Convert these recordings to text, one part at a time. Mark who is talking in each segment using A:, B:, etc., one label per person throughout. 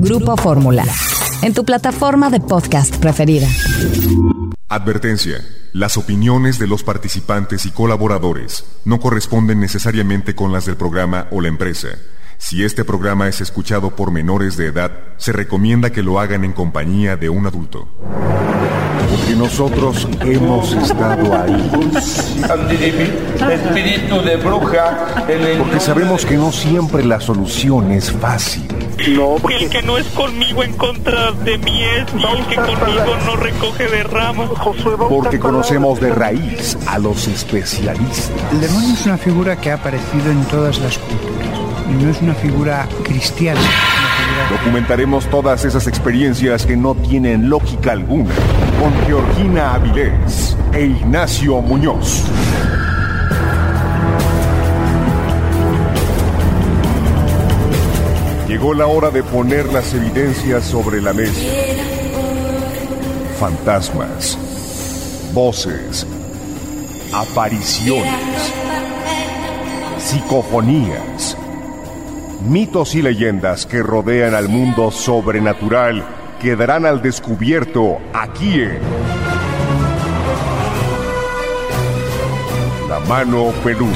A: Grupo Fórmula, en tu plataforma de podcast preferida.
B: Advertencia. Las opiniones de los participantes y colaboradores no corresponden necesariamente con las del programa o la empresa. Si este programa es escuchado por menores de edad, se recomienda que lo hagan en compañía de un adulto.
C: Porque nosotros hemos estado ahí.
D: Espíritu de bruja.
C: Porque sabemos que no siempre la solución es fácil.
D: No,
E: el que no es conmigo en contra de mí es, y el que conmigo no recoge de ramas.
C: Porque conocemos de raíz a los especialistas.
F: El demonio es una figura que ha aparecido en todas las culturas y no es una figura cristiana.
C: Documentaremos todas esas experiencias que no tienen lógica alguna con Georgina Avilés e Ignacio Muñoz. Llegó la hora de poner las evidencias sobre la mesa. Fantasmas, voces, apariciones, psicofonías, mitos y leyendas que rodean al mundo sobrenatural quedarán al descubierto aquí en La Mano Peluda.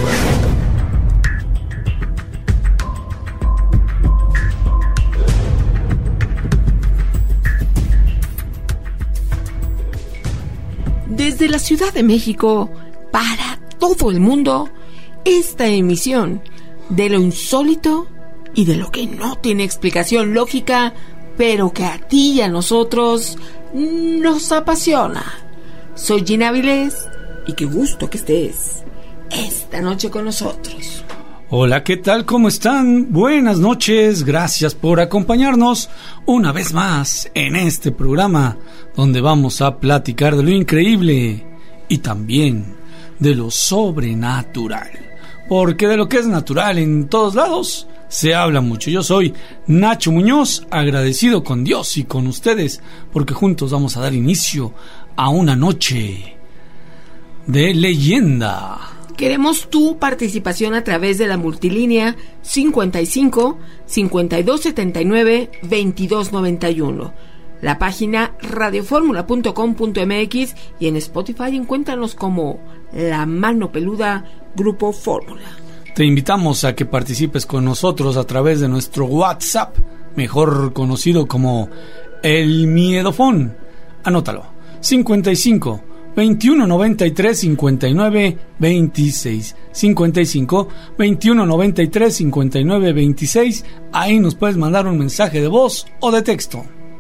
G: Desde la Ciudad de México, para todo el mundo, esta emisión de lo insólito y de lo que no tiene explicación lógica, pero que a ti y a nosotros nos apasiona. Soy Gina Avilés y qué gusto que estés esta noche con nosotros.
H: Hola, ¿qué tal? ¿Cómo están? Buenas noches, gracias por acompañarnos una vez más en este programa donde vamos a platicar de lo increíble y también de lo sobrenatural, porque de lo que es natural en todos lados se habla mucho. Yo soy Nacho Muñoz, agradecido con Dios y con ustedes porque juntos vamos a dar inicio a una noche de leyenda.
G: Queremos tu participación a través de la multilínea 55 52 79 22 91, la página radioformula.com.mx y en Spotify encuéntranos como La Mano Peluda Grupo Fórmula.
H: Te invitamos a que participes con nosotros a través de nuestro WhatsApp, mejor conocido como el Miedofón. Anótalo: 55 21 93 59 26, 55 21 93 59 26. Ahí nos puedes mandar un mensaje de voz o de texto.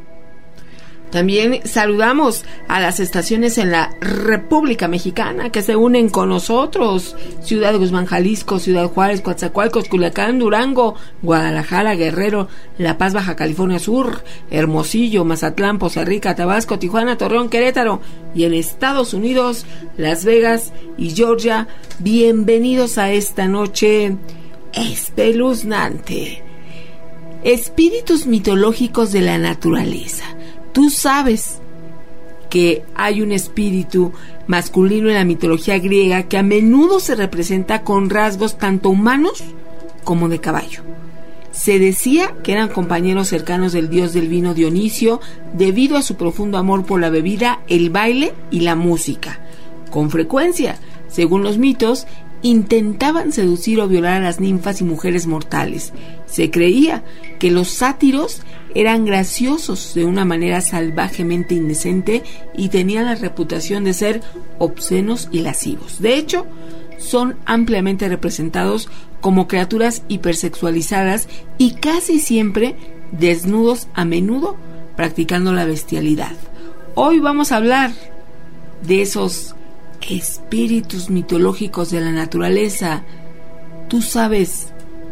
G: También saludamos a las estaciones en la República Mexicana que se unen con nosotros: Ciudad de Guzmán, Jalisco; Ciudad Juárez, Coatzacoalcos, Culiacán, Durango, Guadalajara, Guerrero, La Paz, Baja California Sur, Hermosillo, Mazatlán, Poza Rica, Tabasco, Tijuana, Torreón, Querétaro, y en Estados Unidos, Las Vegas y Georgia. Bienvenidos a esta noche espeluznante. Espíritus mitológicos de la naturaleza. Tú sabes que hay un espíritu masculino en la mitología griega que a menudo se representa con rasgos tanto humanos como de caballo. Se decía que eran compañeros cercanos del dios del vino Dionisio debido a su profundo amor por la bebida, el baile y la música. Con frecuencia, según los mitos, intentaban seducir o violar a las ninfas y mujeres mortales. Se creía que los sátiros eran graciosos de una manera salvajemente indecente y tenían la reputación de ser obscenos y lascivos. De hecho, son ampliamente representados como criaturas hipersexualizadas y casi siempre desnudos, a menudo practicando la bestialidad. Hoy vamos a hablar de esos espíritus mitológicos de la naturaleza. ¿Tú sabes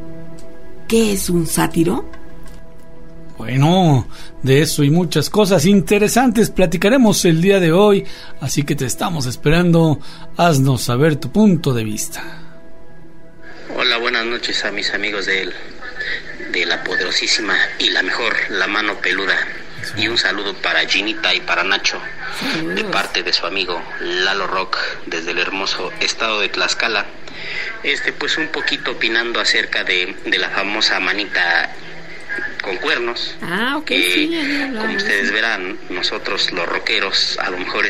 G: qué es un sátiro?
H: Bueno, de eso y muchas cosas interesantes platicaremos el día de hoy, así que te estamos esperando. Haznos saber tu punto de vista.
I: Hola, buenas noches a mis amigos de la poderosísima y la mejor La Mano Peluda. Y un saludo para Ginita y para Nacho, de parte de su amigo Lalo Rock, desde el hermoso estado de Tlaxcala. Pues un poquito opinando acerca de la famosa manita con cuernos.
G: Ah, ok, sí.
I: Como ustedes verán, nosotros los rockeros, a lo mejor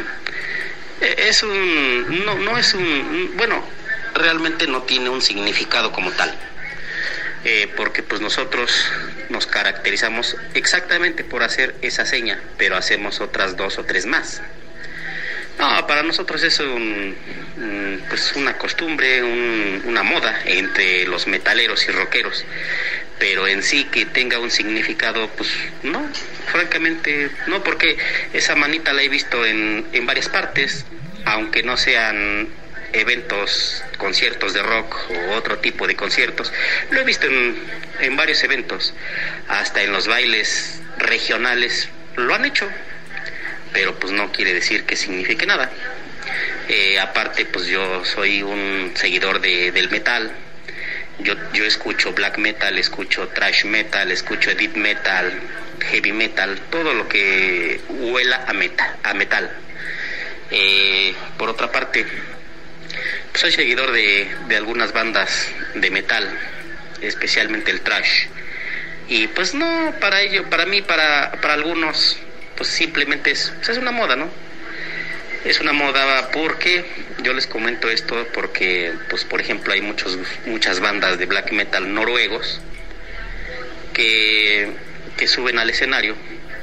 I: bueno, realmente no tiene un significado como tal. Porque pues nosotros nos caracterizamos exactamente por hacer esa seña, pero hacemos otras 2 o 3 más. No, para nosotros es pues una costumbre, una moda entre los metaleros y rockeros, pero en sí que tenga un significado, pues no, francamente no, porque esa manita la he visto en varias partes, aunque no sean eventos, conciertos de rock o otro tipo de conciertos. Lo he visto en varios eventos, hasta en los bailes regionales lo han hecho, pero pues no quiere decir que signifique nada. Aparte, pues yo soy un seguidor del metal. Yo escucho black metal, escucho thrash metal, escucho death metal, heavy metal, todo lo que huela a metal. Por otra parte, soy seguidor de algunas bandas de metal, especialmente el thrash. Y pues no, para mí, para algunos, pues simplemente es una moda, ¿no? Es una moda porque, yo les comento esto porque, pues por ejemplo, hay muchas bandas de black metal noruegos que suben al escenario,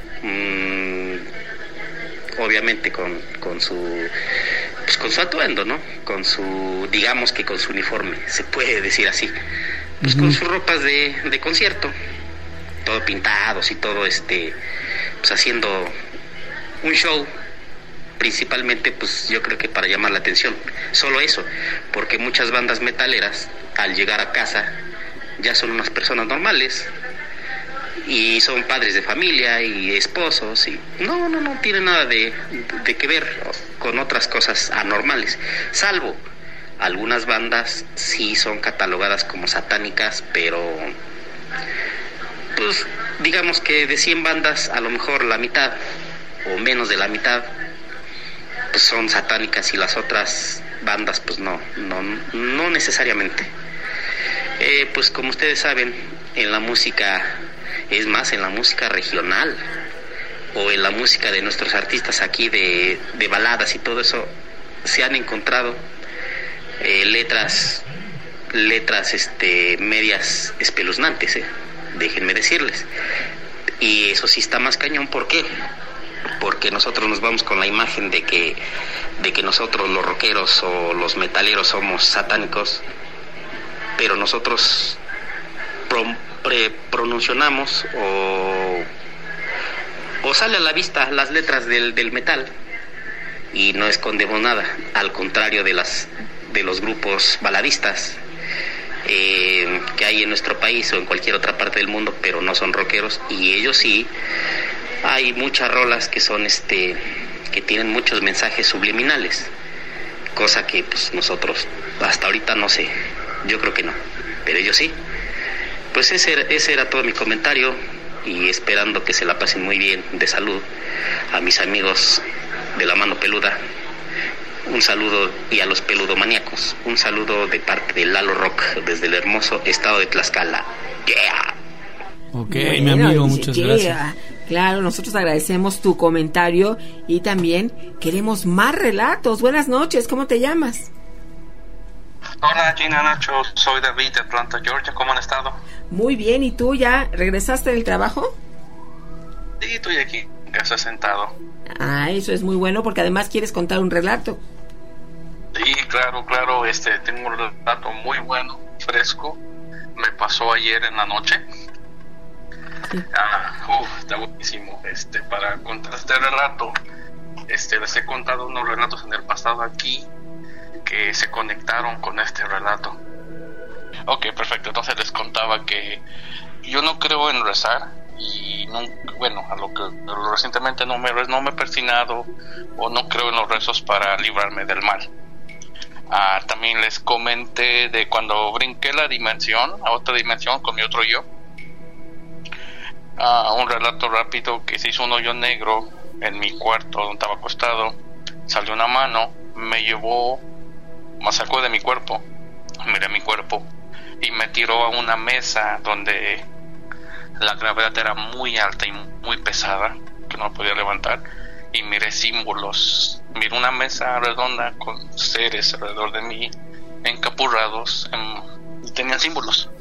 I: obviamente con su atuendo, ¿no? Digamos que con su uniforme, se puede decir así, pues con sus ropas de concierto, todo pintados y todo pues haciendo un show, principalmente pues yo creo que para llamar la atención, solo eso, porque muchas bandas metaleras al llegar a casa ya son unas personas normales y son padres de familia y esposos y no tiene nada de que ver con otras cosas anormales, salvo algunas bandas sí son catalogadas como satánicas, pero pues digamos que de 100 bandas a lo mejor la mitad o menos de la mitad pues son satánicas y las otras bandas pues no necesariamente. Pues como ustedes saben, en la música, es más, en la música regional o en la música de nuestros artistas aquí de baladas y todo eso, se han encontrado letras medias espeluznantes, déjenme decirles. Y eso sí está más cañón. ¿Por qué? Porque nosotros nos vamos con la imagen de que nosotros los rockeros o los metaleros somos satánicos, pero nosotros pronunciamos o sale a la vista las letras del metal y no escondemos nada, al contrario de los grupos baladistas que hay en nuestro país o en cualquier otra parte del mundo, pero no son rockeros, y ellos sí. Hay muchas rolas que son que tienen muchos mensajes subliminales, cosa que pues nosotros hasta ahorita no sé, yo creo que no, pero ellos sí. Pues ese era todo mi comentario, y esperando que se la pasen muy bien, de salud, a mis amigos de la mano peluda, un saludo, y a los peludomaníacos, un saludo de parte de Lalo Rock desde el hermoso estado de Tlaxcala. Yeah.
H: Ok, mi amigo, muchas gracias.
G: Claro, nosotros agradecemos tu comentario y también queremos más relatos. Buenas noches, ¿cómo te llamas?
J: Hola, Gina, Nacho, soy David de Atlanta, Georgia. ¿Cómo han estado?
G: Muy bien, ¿y tú ya regresaste del trabajo?
J: Sí, estoy aquí en casa sentado.
G: Ah, eso es muy bueno, porque además quieres contar un relato.
J: Sí, claro, tengo un relato muy bueno, fresco. Me pasó ayer en la noche. Sí. Está buenísimo. Para contar este relato, les he contado unos relatos en el pasado aquí que se conectaron con este relato. Ok, perfecto. Entonces les contaba que yo no creo en rezar, y a lo que recientemente no me he persinado o no creo en los rezos para librarme del mal. También les comenté de cuando brinqué a otra dimensión con mi otro yo. Un relato rápido, que se hizo un hoyo negro en mi cuarto donde estaba acostado. Salió una mano, me sacó de mi cuerpo, miré mi cuerpo y me tiró a una mesa donde La gravedad era muy alta y muy pesada, que no podía levantar, y miré símbolos. Miré una mesa redonda con seres alrededor de mí, encapurrados, y tenían símbolos.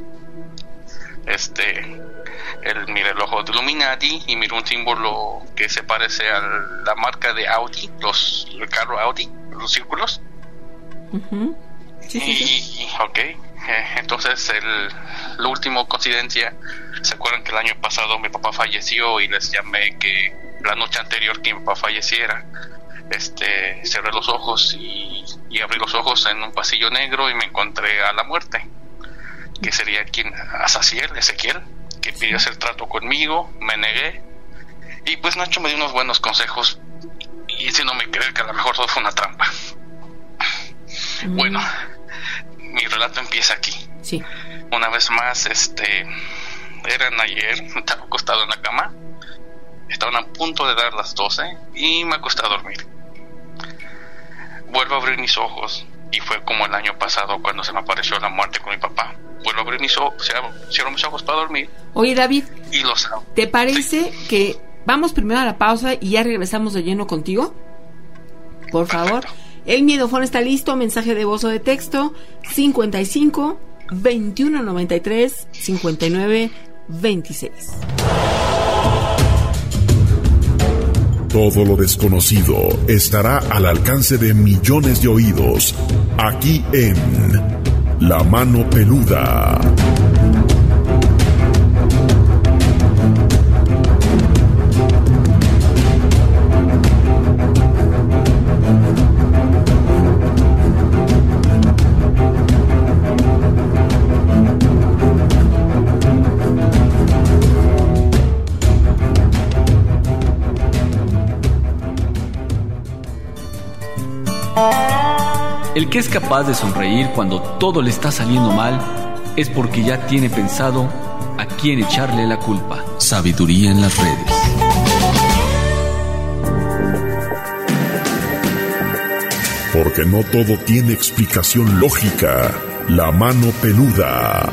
J: Miré el ojo de Illuminati y miré un símbolo que se parece a la marca de Audi, el carro Audi, los círculos.
G: Uh-huh. Sí.
J: Ok, entonces la última coincidencia, ¿se acuerdan que el año pasado mi papá falleció y les llamé que la noche anterior que mi papá falleciera, cerré los ojos y abrí los ojos en un pasillo negro y me encontré a la muerte, que sería Ezequiel, que pidió hacer trato conmigo, me negué, y pues Nacho me dio unos buenos consejos, y si no me creen que a lo mejor todo fue una trampa. Bueno, mi relato empieza aquí.
G: Sí.
J: Una vez más, eran ayer, estaba acostado en la cama, estaban a punto de dar las 12 y me acosté a dormir. Vuelvo a abrir mis ojos y fue como el año pasado cuando se me apareció la muerte con mi papá. Vuelvo a abrir mis ojos, cierro mis ojos para dormir.
G: Oye, David,
J: y
G: ¿te parece que vamos primero a la pausa y ya regresamos de lleno contigo? Por favor. El Miedofón está listo, mensaje de voz o de texto 55 21 93 59 26.
B: Todo lo desconocido estará al alcance de millones de oídos, aquí en La Mano Peluda.
K: El que es capaz de sonreír cuando todo le está saliendo mal es porque ya tiene pensado a quién echarle la culpa. Sabiduría en las redes.
B: Porque no todo tiene explicación lógica. La Mano Peluda.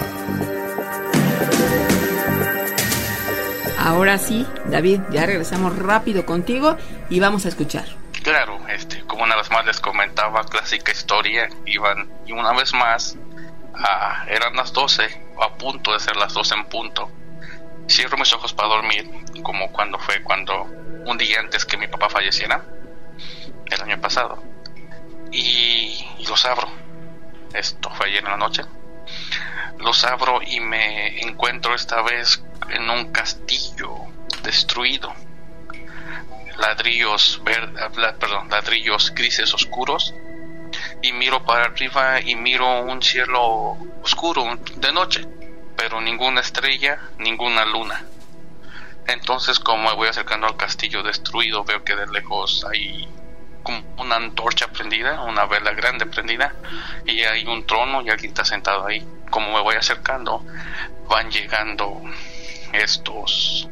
G: Ahora sí, David, ya regresamos rápido contigo y vamos a escuchar.
J: Claro, como una vez más les comentaba, clásica historia, iban, y una vez más, eran las 12, a punto de ser las 12 en punto. Cierro mis ojos para dormir, como cuando un día antes que mi papá falleciera, el año pasado, y los abro. Esto fue ayer en la noche. Los abro y me encuentro esta vez en un castillo destruido. Ladrillos grises oscuros, y miro para arriba y miro un cielo oscuro de noche, pero ninguna estrella, ninguna luna. Entonces, como me voy acercando al castillo destruido, veo que de lejos hay como una antorcha prendida, una vela grande prendida, y hay un trono y alguien está sentado ahí. Como me voy acercando, van llegando estos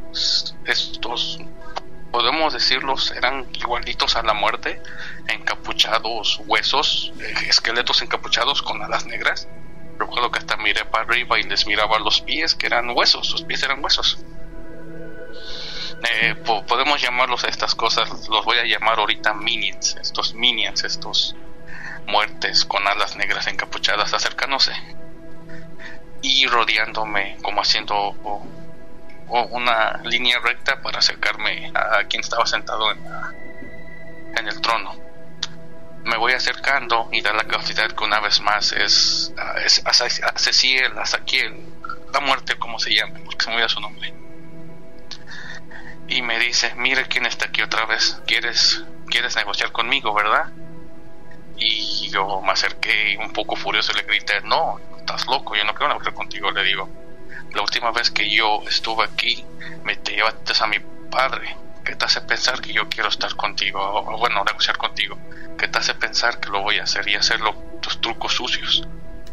J: podemos decirlos, eran igualitos a la muerte, encapuchados, huesos, esqueletos encapuchados con alas negras. Recuerdo que hasta miré para arriba y les miraba los pies, que eran huesos, sus pies eran huesos. Podemos llamarlos a estas cosas, los voy a llamar ahorita minions, estos muertes con alas negras encapuchadas acercándose y rodeándome, como haciendo una línea recta para acercarme a quien estaba sentado en el trono. Me voy acercando y da la casualidad que una vez más es Azaquiel, la muerte, como se llama, porque se me olvida su nombre, y me dice: mire quién está aquí otra vez, ¿quieres negociar conmigo, verdad? Y yo me acerqué un poco furioso y le grité: no, estás loco, yo no quiero negociar contigo. Le digo: la última vez que yo estuve aquí me te llevaste a mi padre. ¿Qué te hace pensar que yo quiero estar contigo? O bueno, negociar contigo. ¿Qué te hace pensar que lo voy a hacer y hacerlo tus trucos sucios?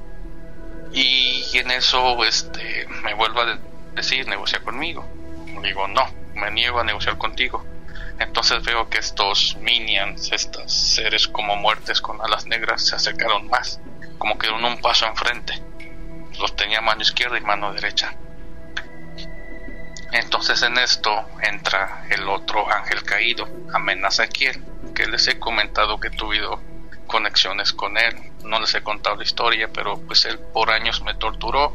J: Y en eso me vuelve a decir: negocia conmigo. Digo: no, me niego a negociar contigo. Entonces veo que estos minions, estos seres como muertes con alas negras, se acercaron más, como que dieron un paso enfrente. Los tenía mano izquierda y mano derecha. Entonces en esto entra el otro ángel caído, Amenazaquiel, que les he comentado que he tenido conexiones con él. No les he contado la historia, pero pues él por años me torturó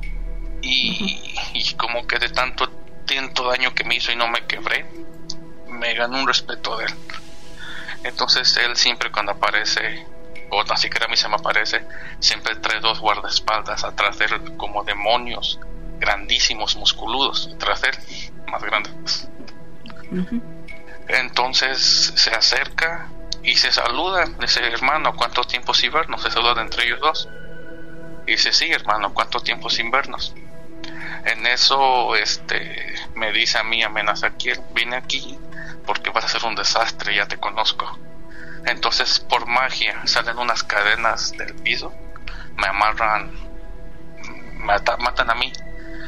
J: y como que de tanto daño que me hizo y no me quebré, me ganó un respeto de él. Entonces él siempre cuando aparece, o ni siquiera a mí se me aparece, siempre trae 2 guardaespaldas atrás de él, como demonios grandísimos, musculudos, detrás de él, más grandes. Entonces se acerca y se saluda, dice: hermano, ¿cuánto tiempo sin vernos? Se saludan entre ellos dos. Y dice: sí, hermano, ¿cuánto tiempo sin vernos? En eso me dice a mí Amenazaquiel: vine aquí porque vas a hacer un desastre, ya te conozco. Entonces por magia salen unas cadenas del piso, me amarran, matan a mí,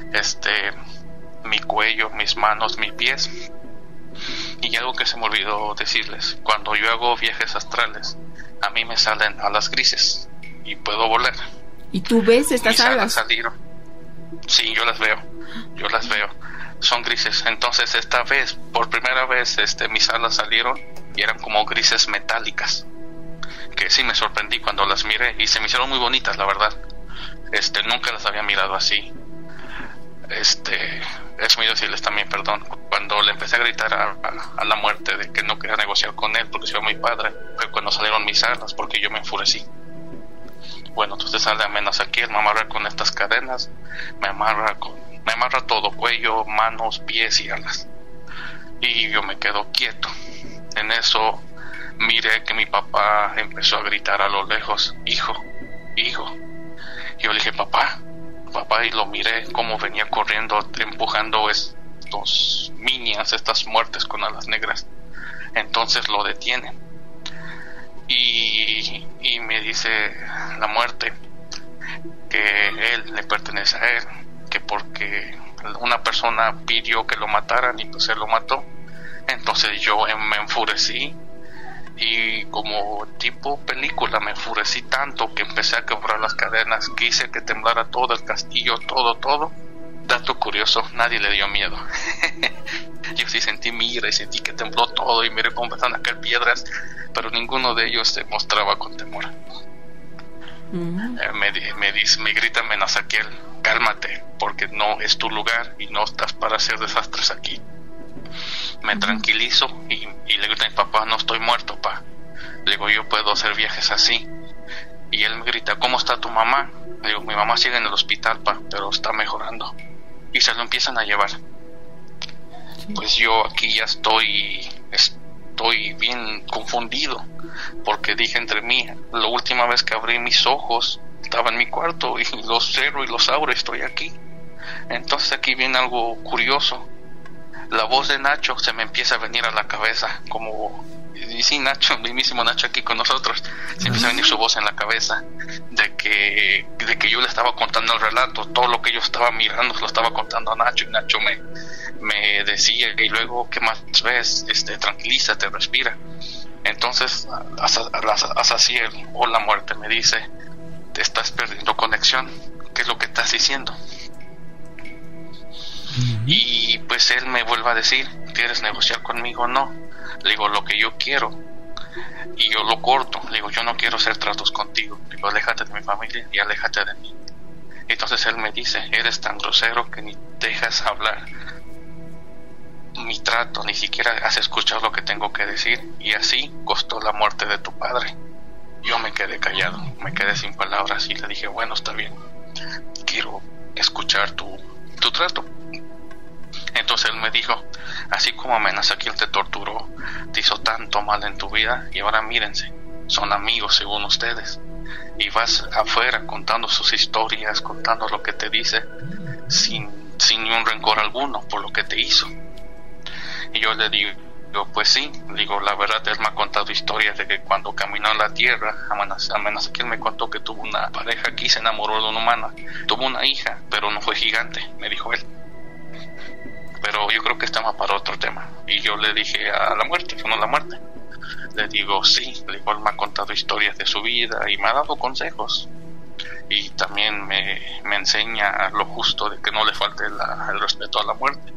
J: mi cuello, mis manos, mis pies. Y algo que se me olvidó decirles: cuando yo hago viajes astrales, a mí me salen alas grises y puedo volar.
G: ¿Y tú ves estas alas?
J: Salieron. Sí, yo las veo. Son grises. Entonces esta vez, por primera vez, mis alas salieron y eran como grises metálicas, que sí me sorprendí cuando las miré y se me hicieron muy bonitas, la verdad. Nunca las había mirado así. Es muy decirles también perdón. Cuando le empecé a gritar a la muerte de que no quería negociar con él porque soy muy padre, fue cuando salieron mis alas, porque yo me enfurecí. Bueno, entonces sale Amenazaquiel, me amarra con estas cadenas, me amarra todo, cuello, manos, pies y alas. Y yo me quedo quieto. En eso miré que mi papá empezó a gritar a lo lejos: hijo, hijo. Yo le dije: papá, y lo miré como venía corriendo, empujando estos minions, estas muertes con alas negras. Entonces lo detienen y me dice la muerte que él le pertenece a él, que porque una persona pidió que lo mataran y pues él lo mató. Entonces yo me enfurecí y como tipo película me enfurecí tanto que empecé a quebrar las cadenas, quise que temblara todo el castillo, todo. Dato curioso, nadie le dio miedo. Yo sí sentí mi ira y sentí que tembló todo y miré cómo empezaron a caer piedras, pero ninguno de ellos se mostraba con temor. Me grita Amenazaquiel: cálmate, porque no es tu lugar y no estás para hacer desastres aquí. Me tranquilizo y le grito a mi papá: no estoy muerto, pa. Le digo: yo puedo hacer viajes así. Y él me grita: ¿cómo está tu mamá? Le digo: mi mamá sigue en el hospital, pa, pero está mejorando. Y se lo empiezan a llevar. Pues yo aquí ya estoy bien confundido, porque dije entre mí: la última vez que abrí mis ojos estaba en mi cuarto y los cierro y los abro y estoy aquí. Entonces aquí viene algo curioso. La voz de Nacho se me empieza a venir a la cabeza, como, y sí, Nacho, el mismísimo Nacho aquí con nosotros, se empieza a venir su voz en la cabeza, de que yo le estaba contando el relato, todo lo que yo estaba mirando se lo estaba contando a Nacho, y Nacho me decía: y luego, ¿qué más ves? Tranquilízate, respira. Entonces, Azaziel, o la muerte, me dice: te estás perdiendo conexión, ¿qué es lo que estás diciendo? Y pues él me vuelve a decir: ¿quieres negociar conmigo o no? Le digo: lo que yo quiero. Y yo lo corto, le digo: yo no quiero hacer tratos contigo. Le digo: aléjate de mi familia y aléjate de mí. Entonces él me dice: eres tan grosero que ni dejas hablar mi trato, ni siquiera has escuchado lo que tengo que decir, y así costó la muerte de tu padre. Yo me quedé callado, me quedé sin palabras y le dije: bueno, está bien, quiero escuchar tu trato. Entonces él me dijo: así como Amenazaquiel te torturó, te hizo tanto mal en tu vida, y ahora mírense, son amigos según ustedes, y vas afuera contando sus historias, contando lo que te dice, sin ni un rencor alguno por lo que te hizo. Y yo le digo: pues sí, digo, la verdad él me ha contado historias de que cuando caminó en la tierra, Amenazaquiel me contó que tuvo una pareja aquí, se enamoró de una humana, tuvo una hija, pero no fue gigante, me dijo él. Pero yo creo que estamos para otro tema. Y yo le dije a la muerte, no la muerte, le digo: sí, le digo, él me ha contado historias de su vida y me ha dado consejos. Y también me enseña lo justo de que no le falte el respeto a la muerte.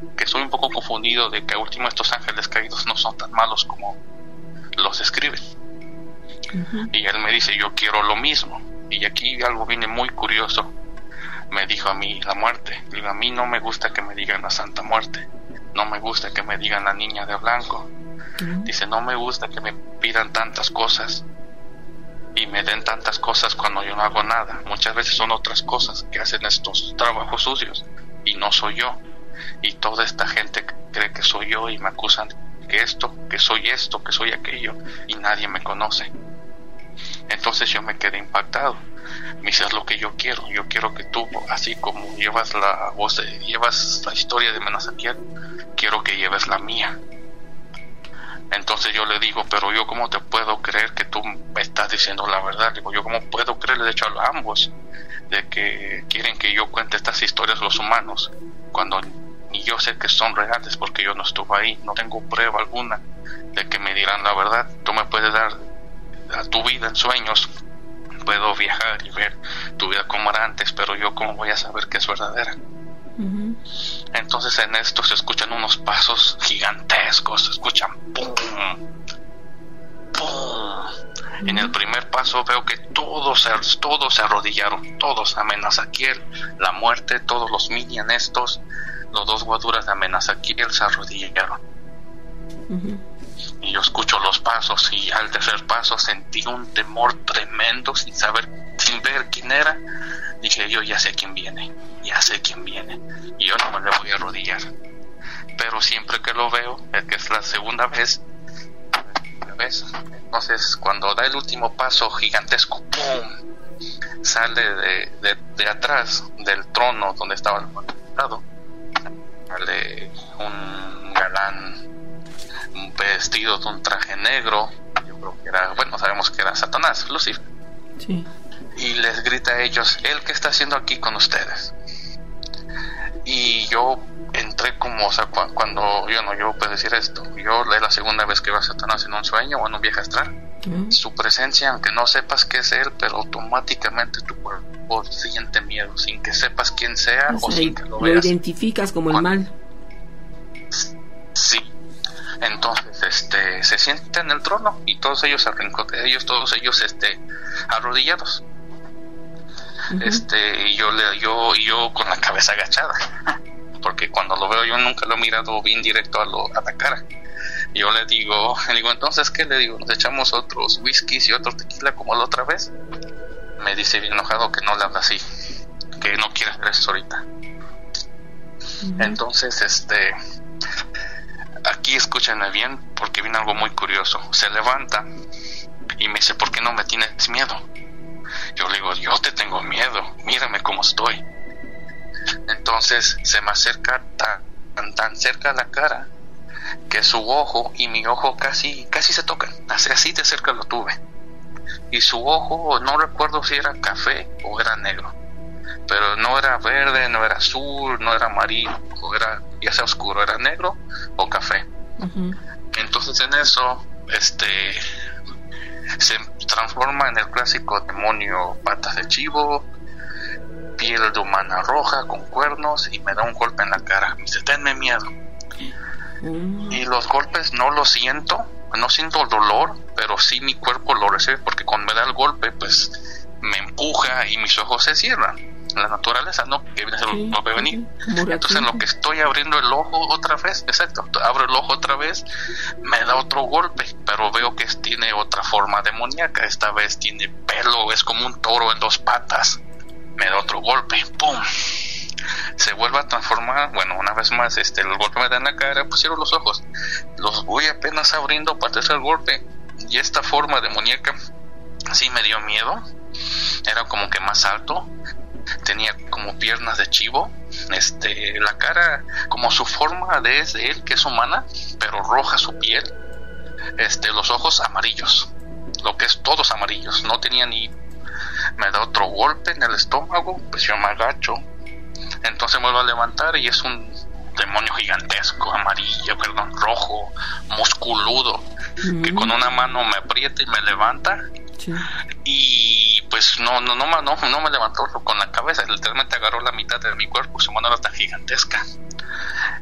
J: que soy un poco confundido de que a último estos ángeles caídos no son tan malos como los describen. Y él me dice, yo quiero lo mismo. Y aquí algo viene muy curioso. Me dijo a mí la muerte. Digo, a mí no me gusta que me digan la Santa Muerte, no me gusta que me digan la Niña de Blanco. Dice, no me gusta que me pidan tantas cosas y me den tantas cosas cuando yo no hago nada. Muchas veces son otras cosas que hacen estos trabajos sucios y no soy yo. Y toda esta gente cree que soy yo y me acusan que soy aquello, y nadie me conoce. Entonces yo me quedé impactado. Me dice, es lo que yo quiero que tú, así como llevas la voz, llevas la historia de Menazaquiel, quiero que lleves la mía. Entonces yo le digo, pero yo cómo te puedo creer que tú me estás diciendo la verdad. Digo, yo cómo puedo creerle, de hecho a ambos, de que quieren que yo cuente estas historias los humanos, cuando ni yo sé que son reales, porque yo no estuve ahí, no tengo prueba alguna de que me dirán la verdad. Tú me puedes dar a tu vida en sueños, puedo viajar y ver tu vida como era antes, pero yo cómo voy a saber que es verdadera. Entonces en esto se escuchan unos pasos gigantescos, se escuchan pum, pum. En el primer paso veo que todos se arrodillaron, todos, Amenazaquiel, la muerte, todos los minions estos, los dos guaduras de Amenazaquiel se arrodillaron. Y yo escucho los pasos, y al tercer paso sentí un temor tremendo, sin ver quién era. Dije, yo ya sé quién viene, y yo no me le voy a arrodillar. Pero siempre que lo veo, es que es la segunda vez. Entonces cuando da el último paso gigantesco, ¡pum!, sale de atrás del trono donde estaba el mandado, sale un galán vestido de un traje negro. Yo creo que era, sabemos que era Satanás, Lucifer. Sí. Y les grita a ellos, ¿él qué está haciendo aquí con ustedes? Y yo entré como, cuando yo puedo decir esto, yo es la segunda vez que veo a Satanás en un sueño o en un viaje astral. Su presencia, aunque no sepas qué es él, pero automáticamente tu cuerpo siente miedo, sin que sepas quién sea, o sin que lo veas.
G: Lo identificas como el mal.
J: Sí. Entonces se sienta en el trono y todos ellos arrodillados. Y yo con la cabeza agachada, porque cuando lo veo yo nunca lo he mirado bien directo a la cara. Yo le digo, entonces ¿qué? Le digo, nos echamos otros whiskies y otro tequila como la otra vez. Me dice bien enojado que no le habla así, que no quiere hacer eso ahorita. Entonces aquí escúchenme bien, porque viene algo muy curioso. Se levanta y me dice, ¿por qué no me tienes miedo? Yo le digo, yo te tengo miedo, mírame cómo estoy. Entonces se me acerca tan cerca a la cara que su ojo y mi ojo casi se tocan, así de cerca lo tuve. Y su ojo, no recuerdo si era café o era negro, pero no era verde, no era azul, no era amarillo, era ya sea oscuro, era negro o café. Entonces en eso se transforma en el clásico demonio patas de chivo, piel de humana roja con cuernos, y me da un golpe en la cara. Me dice, tenme miedo. Y los golpes no los siento, no siento dolor, pero sí mi cuerpo lo recibe, porque cuando me da el golpe pues me empuja y mis ojos se cierran. La naturaleza no, que lo ve venir. Entonces en lo que estoy abriendo el ojo otra vez, abro el ojo otra vez, me da otro golpe, pero veo que tiene otra forma demoníaca. Esta vez tiene pelo, es como un toro en dos patas. Me da otro golpe, ¡pum! Se vuelve a transformar. Bueno, una vez más, el golpe me da en la cara, pues cierro los ojos, los voy apenas abriendo para hacer el golpe, y esta forma demoníaca sí me dio miedo. Era como que más alto, tenía como piernas de chivo, la cara como su forma de él, que es humana, pero roja su piel, los ojos amarillos, lo que es todos amarillos, no tenía ni. Me da otro golpe en el estómago, pues yo me agacho, entonces me vuelvo a levantar y es un demonio gigantesco, rojo, musculudo, que con una mano me aprieta y me levanta. Y pues no me levantó con la cabeza, literalmente agarró la mitad de mi cuerpo, su mano era tan gigantesca.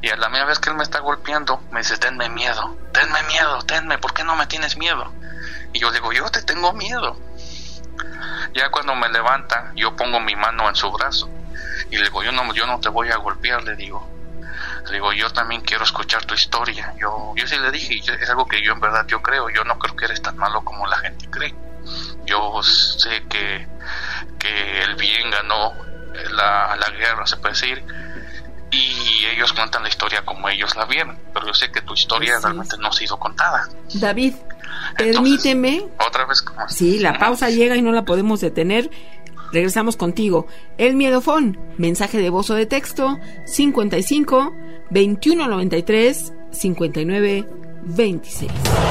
J: Y a la misma vez que él me está golpeando, me dice, tenme miedo, ¿por qué no me tienes miedo? Y yo digo, yo te tengo miedo. Ya cuando me levanta, yo pongo mi mano en su brazo y le digo, yo no te voy a golpear, le digo, yo también quiero escuchar tu historia. Yo sí le dije, es algo que yo en verdad yo creo, yo no creo que eres tan malo como la gente cree. Yo sé que el bien ganó la guerra, se puede decir, y ellos cuentan la historia como ellos la vieron, pero yo sé que tu historia realmente no ha sido contada.
G: David, permíteme.
J: Otra vez.
G: Sí, la pausa llega y no la podemos detener. Regresamos contigo. El Miedofón, mensaje de voz o de texto, 55 21 93 59 26.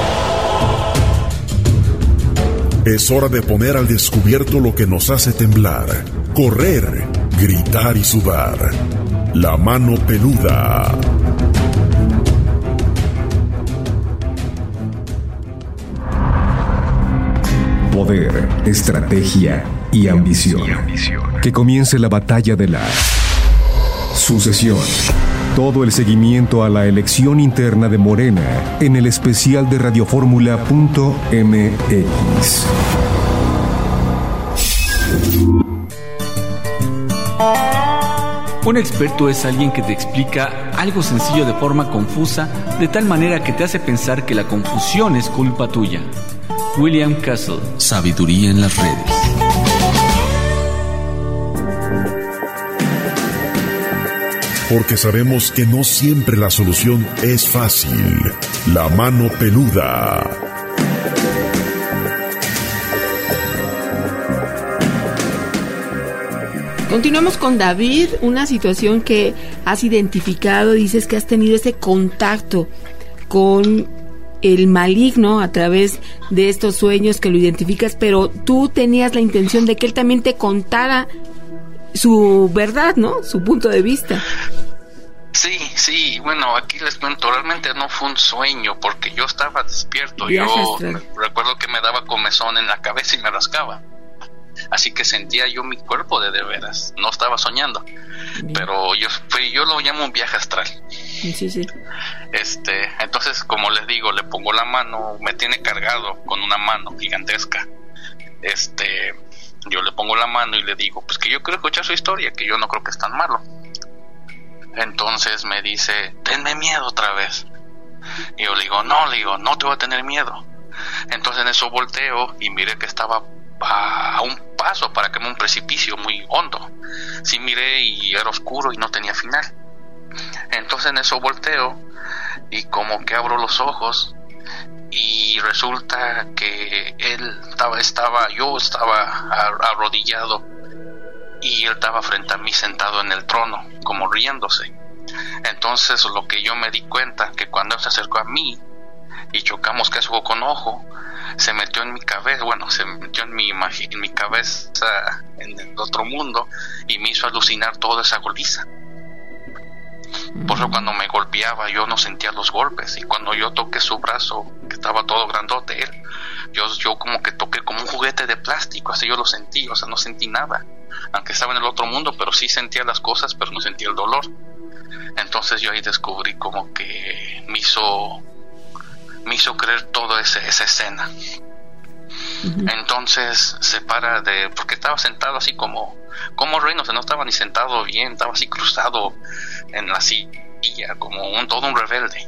L: Es hora de poner al descubierto lo que nos hace temblar, correr, gritar y sudar. La mano peluda.
B: Poder, estrategia y ambición. Que comience la batalla de la sucesión. Todo el seguimiento a la elección interna de Morena en el especial de radioformula.mx.
K: Un experto es alguien que te explica algo sencillo de forma confusa, de tal manera que te hace pensar que la confusión es culpa tuya. William Castle. Sabiduría en las redes.
L: Porque sabemos que no siempre la solución es fácil. La mano peluda.
G: Continuamos con David, una situación que has identificado, dices que has tenido ese contacto con el maligno a través de estos sueños que lo identificas, pero tú tenías la intención de que él también te contara su verdad, ¿no? Su punto de vista.
J: Sí, bueno, aquí les cuento, realmente no fue un sueño, porque yo estaba despierto, recuerdo que me daba comezón en la cabeza y me rascaba. Así que sentía yo mi cuerpo de veras, no estaba soñando. Bien. Pero yo lo llamo un viaje astral.
G: Sí.
J: Entonces, como les digo, le pongo la mano, me tiene cargado con una mano gigantesca. Yo le pongo la mano y le digo, pues que yo quiero escuchar su historia, que yo no creo que es tan malo. Entonces me dice, tenme miedo otra vez. Y yo le digo, no te voy a tener miedo. Entonces en eso volteo y miré que estaba a un paso para que me un precipicio muy hondo. Sí miré y era oscuro y no tenía final. Entonces en eso volteo y como que abro los ojos y resulta que yo estaba arrodillado y él estaba frente a mí sentado en el trono como riéndose. Entonces lo que yo me di cuenta que cuando él se acercó a mí y chocamos casi ojo con ojo, se metió en mi cabeza, se metió en mi cabeza en el otro mundo y me hizo alucinar toda esa golpiza. Por eso cuando me golpeaba yo no sentía los golpes, y cuando yo toqué su brazo, que estaba todo grandote él, yo como que toqué como un juguete de plástico, así yo lo sentí, no sentí nada, aunque estaba en el otro mundo, pero sí sentía las cosas, pero no sentía el dolor. Entonces yo ahí descubrí como que me hizo creer toda esa escena. Uh-huh. Entonces se para porque estaba sentado así como reino, no estaba ni sentado bien, estaba así cruzado en la silla, como todo un rebelde.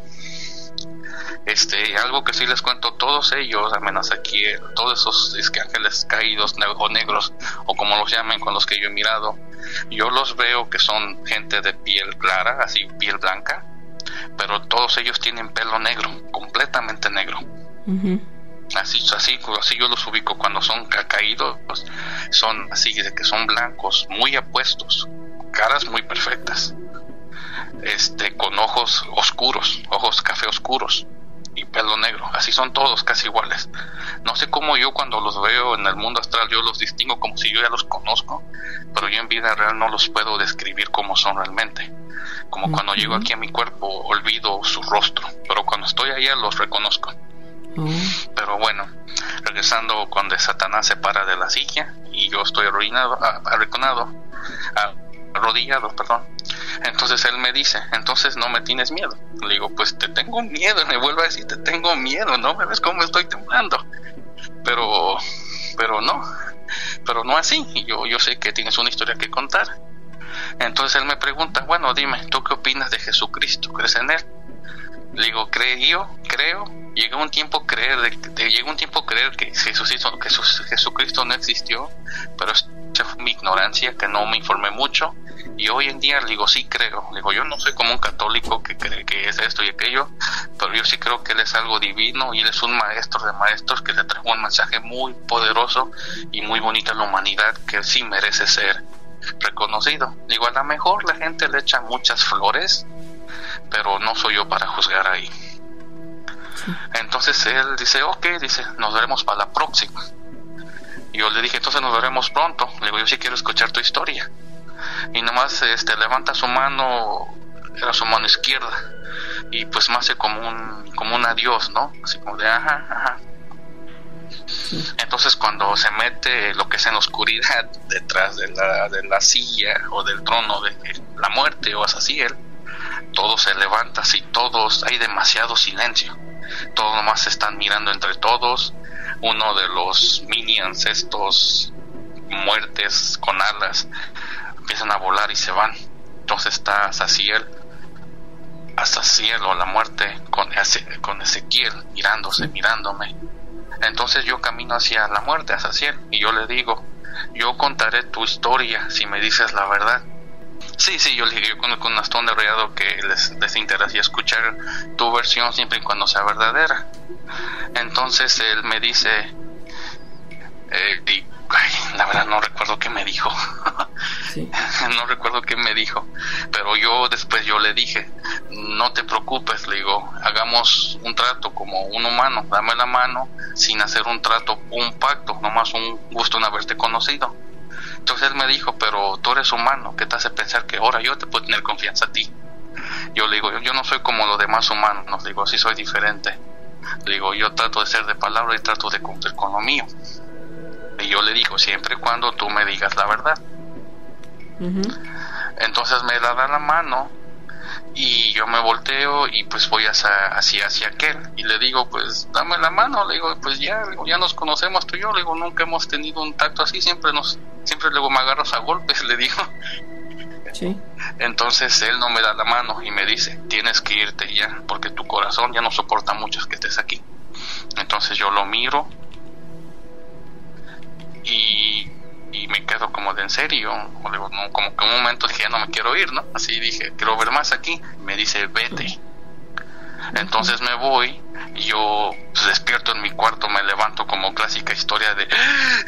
J: Algo que sí les cuento, todos ellos, al menos aquí, todos esos ángeles caídos o negros, o como los llamen, con los que yo he mirado, yo los veo que son gente de piel clara, así piel blanca, pero todos ellos tienen pelo negro, completamente negro. Uh-huh. Así yo los ubico cuando son caídos, son así de que son blancos, muy apuestos, caras muy perfectas, con ojos oscuros, ojos café oscuros y pelo negro, así son todos casi iguales. No sé cómo yo cuando los veo en el mundo astral yo los distingo como si yo ya los conozco, pero yo en vida real no los puedo describir como son realmente. Como cuando llego aquí a mi cuerpo olvido su rostro, pero cuando estoy allá los reconozco. Pero bueno, regresando cuando Satanás se para de la silla y yo estoy arrodillado, Entonces él me dice, entonces no me tienes miedo. Le digo, pues te tengo miedo. Me vuelve a decir, te tengo miedo, ¿no? ¿Me ves cómo estoy temblando? Pero no así. Y yo sé que tienes una historia que contar. Entonces él me pregunta, bueno, dime, ¿tú qué opinas de Jesucristo? ¿Crees en él? Le digo, creo. Llegó un tiempo creer que Jesucristo no existió, pero esa fue mi ignorancia, que no me informé mucho. Y hoy en día le digo, sí creo. Le digo, yo no soy como un católico que cree que es esto y aquello, pero yo sí creo que él es algo divino y él es un maestro de maestros que le trajo un mensaje muy poderoso y muy bonito a la humanidad, que sí merece ser reconocido. Digo, a lo mejor la gente le echa muchas flores, pero no soy yo para juzgar ahí. Entonces él dice, ok, nos veremos para la próxima. Y yo le dije, entonces nos veremos pronto. Le digo, yo sí quiero escuchar tu historia. Y nomás levanta su mano, era su mano izquierda, y pues me hace como un adiós, ¿no? Así como de ajá. Entonces cuando se mete lo que es en la oscuridad detrás de la silla o del trono de la muerte o así, todo se levanta, así todos, hay demasiado silencio, todos nomás se están mirando entre todos. Uno de los minions, estos muertes con alas, empiezan a volar y se van. Entonces está Azaziel o la muerte con Ezequiel mirándome. Entonces yo camino hacia la muerte, Azaziel, y yo le digo, yo contaré tu historia si me dices la verdad. Sí, yo le dije, yo conozco un bastón de rayado que les interesa escuchar tu versión siempre y cuando sea verdadera. Entonces él me dice, la verdad no recuerdo qué me dijo. Sí. No recuerdo qué me dijo, pero yo después le dije, no te preocupes, le digo, hagamos un trato como un humano, dame la mano sin hacer un trato, un pacto, nomás un gusto en haberte conocido. Entonces él me dijo, pero tú eres humano, ¿qué te hace pensar que ahora yo te puedo tener confianza a ti? Yo le digo, yo no soy como los demás humanos, le digo, sí soy diferente. Le digo, yo trato de ser de palabra y trato de cumplir con lo mío. Y yo le digo, siempre y cuando tú me digas la verdad. Entonces me da la mano y yo me volteo y pues voy hacia aquel y le digo, pues dame la mano. Le digo, pues ya nos conocemos tú y yo. Le digo, nunca hemos tenido un tacto así, siempre luego me agarras a golpes, le digo. Sí. Entonces él no me da la mano y me dice, tienes que irte ya, porque tu corazón ya no soporta mucho que estés aquí. Entonces yo lo miro y me quedo como de en serio. Como que un momento dije, ya no me quiero ir, ¿no? Así dije, quiero ver más aquí. Me dice, vete. Entonces me voy y yo pues, despierto en mi cuarto, me levanto como clásica historia de...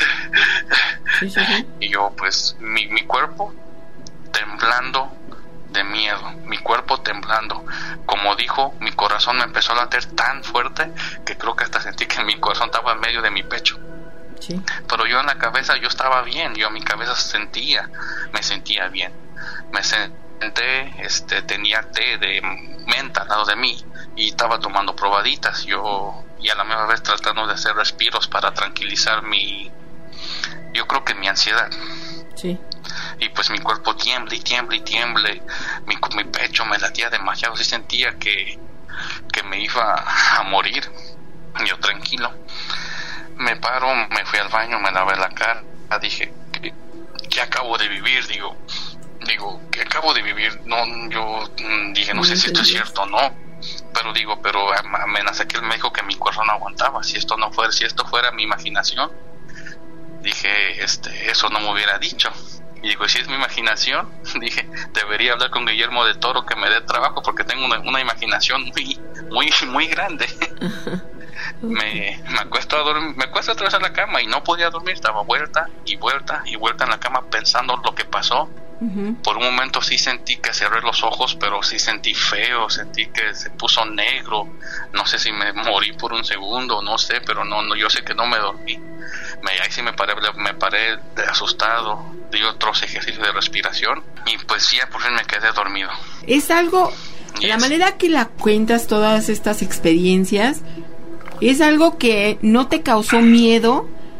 J: Sí. Y yo pues mi cuerpo temblando de miedo, mi cuerpo temblando. Como dijo, mi corazón me empezó a latir tan fuerte que creo que hasta sentí que mi corazón estaba en medio de mi pecho. Sí. Pero yo en la cabeza yo estaba bien, yo en mi cabeza me sentía bien. Me senté, tenía té de menta al lado de mí y estaba tomando probaditas, yo y a la misma vez tratando de hacer respiros para tranquilizar yo creo que mi ansiedad. Sí. Y pues mi cuerpo tiemble, mi pecho me latía demasiado, sí sentía que me iba a morir. Yo tranquilo, me paro, me fui al baño, me lavé la cara, dije, ¿qué acabo de vivir? Digo, ¿qué acabo de vivir? No, yo dije, no sé si esto es cierto o no, pero amenacé que él me dijo que mi cuerpo no aguantaba, si esto fuera mi imaginación, dije, eso no me hubiera dicho. Y digo, si es mi imaginación, dije, debería hablar con Guillermo del Toro que me dé trabajo porque tengo una imaginación muy grande. Me acuesto a dormir, me acuesto otra vez en la cama y no podía dormir, estaba vuelta en la cama pensando lo que pasó. Por un momento sí sentí que cerré los ojos, pero sí sentí feo, sentí que se puso negro, no sé si me morí por un segundo, no sé, pero no yo sé que no me dormí. Ahí sí me paré de asustado, di otros ejercicios de respiración y pues ya por fin me quedé dormido.
G: Es algo, la manera que la cuentas todas estas experiencias, es algo que no te causó miedo,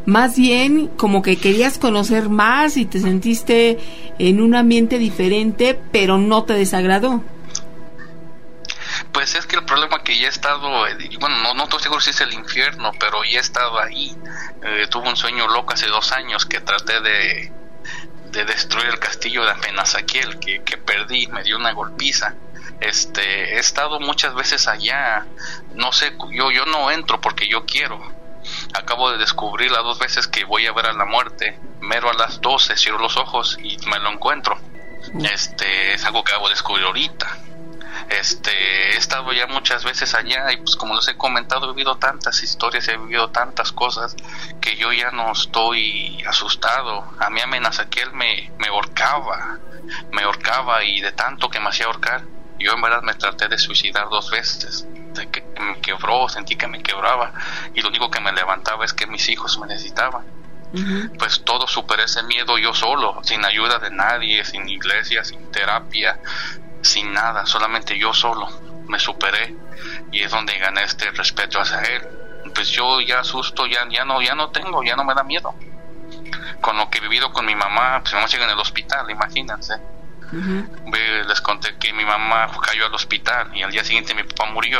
G: más bien como que querías conocer más y te sentiste en un ambiente diferente, pero no te desagradó.
J: Pues es que el problema que ya he estado, bueno, no estoy seguro si es el infierno, pero ya he estado ahí. Tuve un sueño loco hace 2 años que traté de destruir el castillo de Apenasaquiel, que perdí, me dio una golpiza. He estado muchas veces allá, no sé, yo no entro porque yo quiero. Acabo de descubrir las 2 veces que voy a ver a la muerte, mero a las 12, cierro los ojos y me lo encuentro. Es algo que acabo de descubrir ahorita. He estado ya muchas veces allá y pues como les he comentado, he vivido tantas historias, he vivido tantas cosas que yo ya no estoy asustado. A mí Apenasaquiel me ahorcaba y de tanto que me hacía ahorcar, yo en verdad me traté de suicidar 2 veces, de que me quebró, sentí que me quebraba y lo único que me levantaba es que mis hijos me necesitaban. Pues todo superé ese miedo yo solo, sin ayuda de nadie, sin iglesia, sin terapia, sin nada, solamente yo solo me superé y es donde gané este respeto hacia él. Pues yo ya asusto, ya no tengo, ya no me da miedo. Con lo que he vivido con mi mamá, pues mi mamá sigue en el hospital, imagínense. Les conté que mi mamá cayó al hospital y al día siguiente mi papá murió.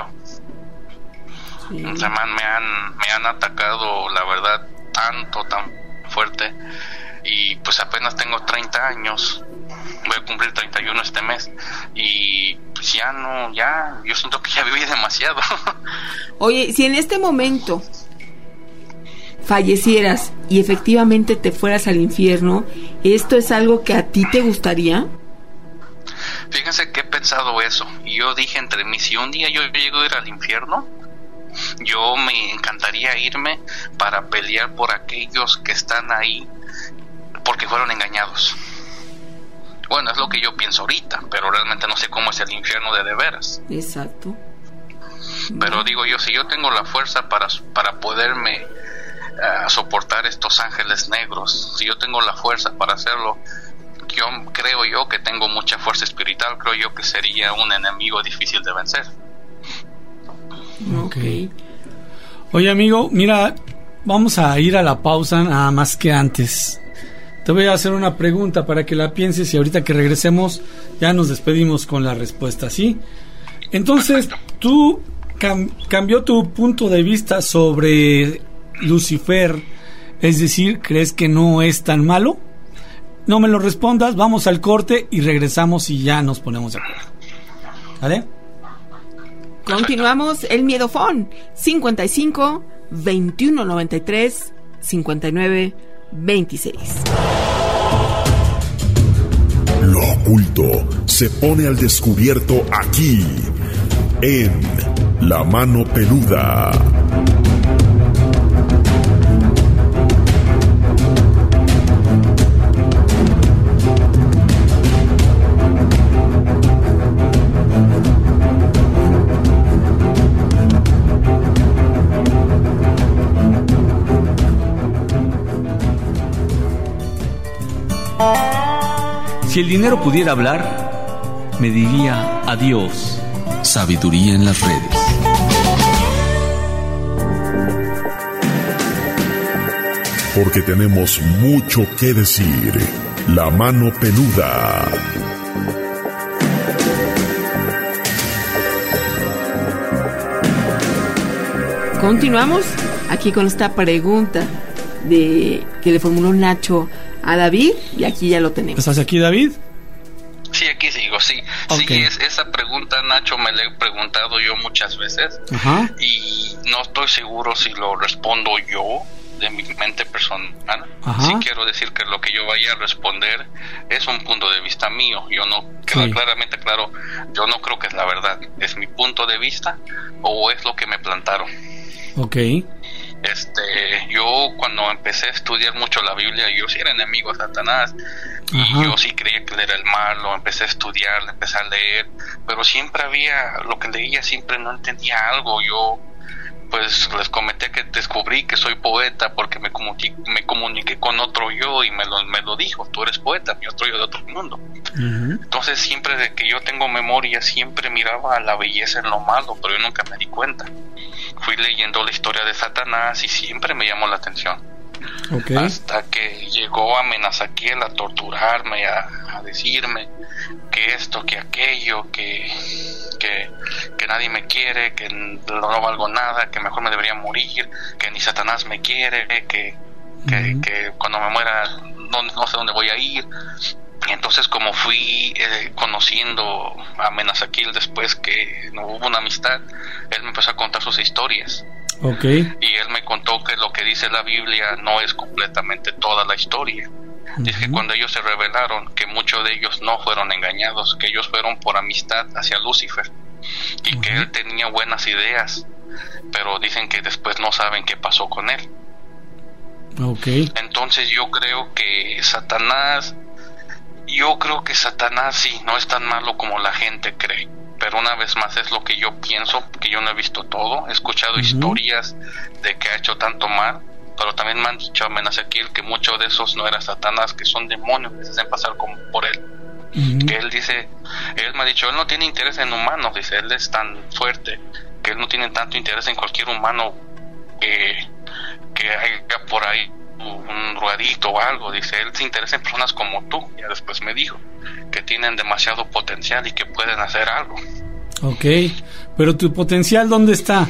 J: O sea, me han atacado, la verdad, tan fuerte y pues apenas tengo 30 años, voy a cumplir 31 este mes y pues yo siento que ya viví demasiado.
G: Oye, si en este momento fallecieras y efectivamente te fueras al infierno, ¿esto es algo que a ti te gustaría?
J: Fíjense que he pensado eso y yo dije entre mí, si un día yo llego a ir al infierno, yo me encantaría irme para pelear por aquellos que están ahí porque fueron engañados. Bueno, es lo que yo pienso ahorita, pero realmente no sé cómo es el infierno de veras.
G: Exacto.
J: Pero digo yo, si yo tengo la fuerza para poderme soportar estos ángeles negros, si yo tengo la fuerza para hacerlo, creo yo que tengo mucha fuerza espiritual, creo yo que sería un enemigo difícil de vencer.
H: Okay. Oye, amigo, mira, vamos a ir a la pausa nada más que antes. Te voy a hacer una pregunta para que la pienses y ahorita que regresemos ya nos despedimos con la respuesta, ¿sí? Entonces, ¿tú cambió tu punto de vista sobre Lucifer? Es decir, ¿crees que no es tan malo? No me lo respondas, vamos al corte y regresamos y ya nos ponemos de acuerdo. ¿Vale?
G: Continuamos el Miedofón 55 21 93 59 26.
L: Lo oculto se pone al descubierto aquí en La Mano Peluda.
K: Si el dinero pudiera hablar, me diría adiós. Sabiduría en las redes.
L: Porque tenemos mucho que decir. La Mano Peluda.
G: Continuamos aquí con esta pregunta que le formuló Nacho a David y aquí ya lo tenemos.
H: ¿Estás aquí, David?
J: Sí, aquí sigo, sí. Okay. Sí, esa pregunta, Nacho, me la he preguntado yo muchas veces. Ajá. Y no estoy seguro si lo respondo yo de mi mente personal. Ajá. Sí quiero decir que lo que yo vaya a responder es un punto de vista mío. Yo no, queda claramente claro, yo no creo que es la verdad. ¿Es mi punto de vista o es lo que me plantaron?
H: Okay.
J: Yo cuando empecé a estudiar mucho la Biblia, yo sí era enemigo de Satanás. Y yo sí creía que él era el malo, empecé a estudiar, empecé a leer, pero siempre había, lo que leía siempre no entendía algo. Yo pues les comenté que descubrí que soy poeta porque me comuniqué con otro yo y me lo dijo, tú eres poeta, mi otro yo de otro mundo. Entonces siempre de que yo tengo memoria, siempre miraba la belleza en lo malo, pero yo nunca me di cuenta. Fui leyendo la historia de Satanás y siempre me llamó la atención.
H: Okay.
J: Hasta que llegó Amenazaquiel a torturarme, a decirme que esto, que aquello, que nadie me quiere, que no valgo nada, que mejor me debería morir, que ni Satanás me quiere, que cuando me muera no sé dónde voy a ir. Y entonces, como fui conociendo a Amenazaquiel después que no hubo una amistad, él me empezó a contar sus historias.
H: Okay.
J: Y él me contó que lo que dice la Biblia no es completamente toda la historia. Dice que cuando ellos se rebelaron, que muchos de ellos no fueron engañados, que ellos fueron por amistad hacia Lucifer, y que él tenía buenas ideas, pero dicen que después no saben qué pasó con él.
H: Okay.
J: Entonces yo creo que Satanás sí, no es tan malo como la gente cree. Pero una vez más es lo que yo pienso, porque yo no he visto todo. He escuchado historias de que ha hecho tanto mal, pero también me han dicho Amenazaquiel que muchos de esos no era Satanás, que son demonios que se hacen pasar como por él. Que él me ha dicho, él no tiene interés en humanos, dice, él es tan fuerte que él no tiene tanto interés en cualquier humano que haya por ahí un ruedito o algo, dice, él se interesa en personas como tú. Ya después me dijo que tienen demasiado potencial y que pueden hacer algo.
H: Ok, pero tu potencial, ¿dónde está?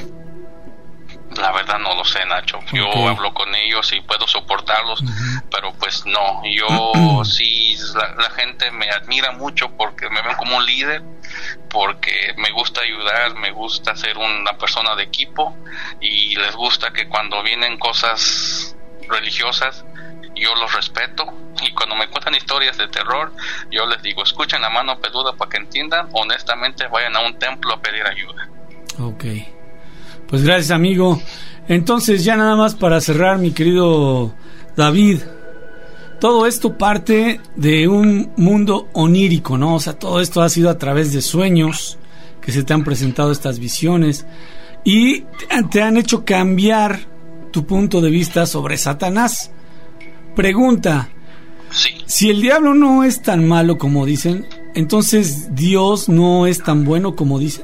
J: La verdad no lo sé, Nacho. Yo hablo con ellos y puedo soportarlos, pero pues no. Yo sí, la gente me admira mucho porque me ven como un líder, porque me gusta ayudar, me gusta ser una persona de equipo, y les gusta que cuando vienen cosas religiosas yo los respeto, y cuando me cuentan historias de terror yo les digo, escuchen La Mano Peluda para que entiendan, honestamente vayan a un templo a pedir ayuda.
H: Ok, pues gracias, amigo. Entonces, ya nada más para cerrar, mi querido David, todo esto parte de un mundo onírico, ¿no? O sea, todo esto ha sido a través de sueños que se te han presentado, estas visiones, y te han hecho cambiar tu punto de vista sobre Satanás. Pregunta:
J: sí.
H: Si el diablo no es tan malo como dicen, entonces Dios no es tan bueno como dicen.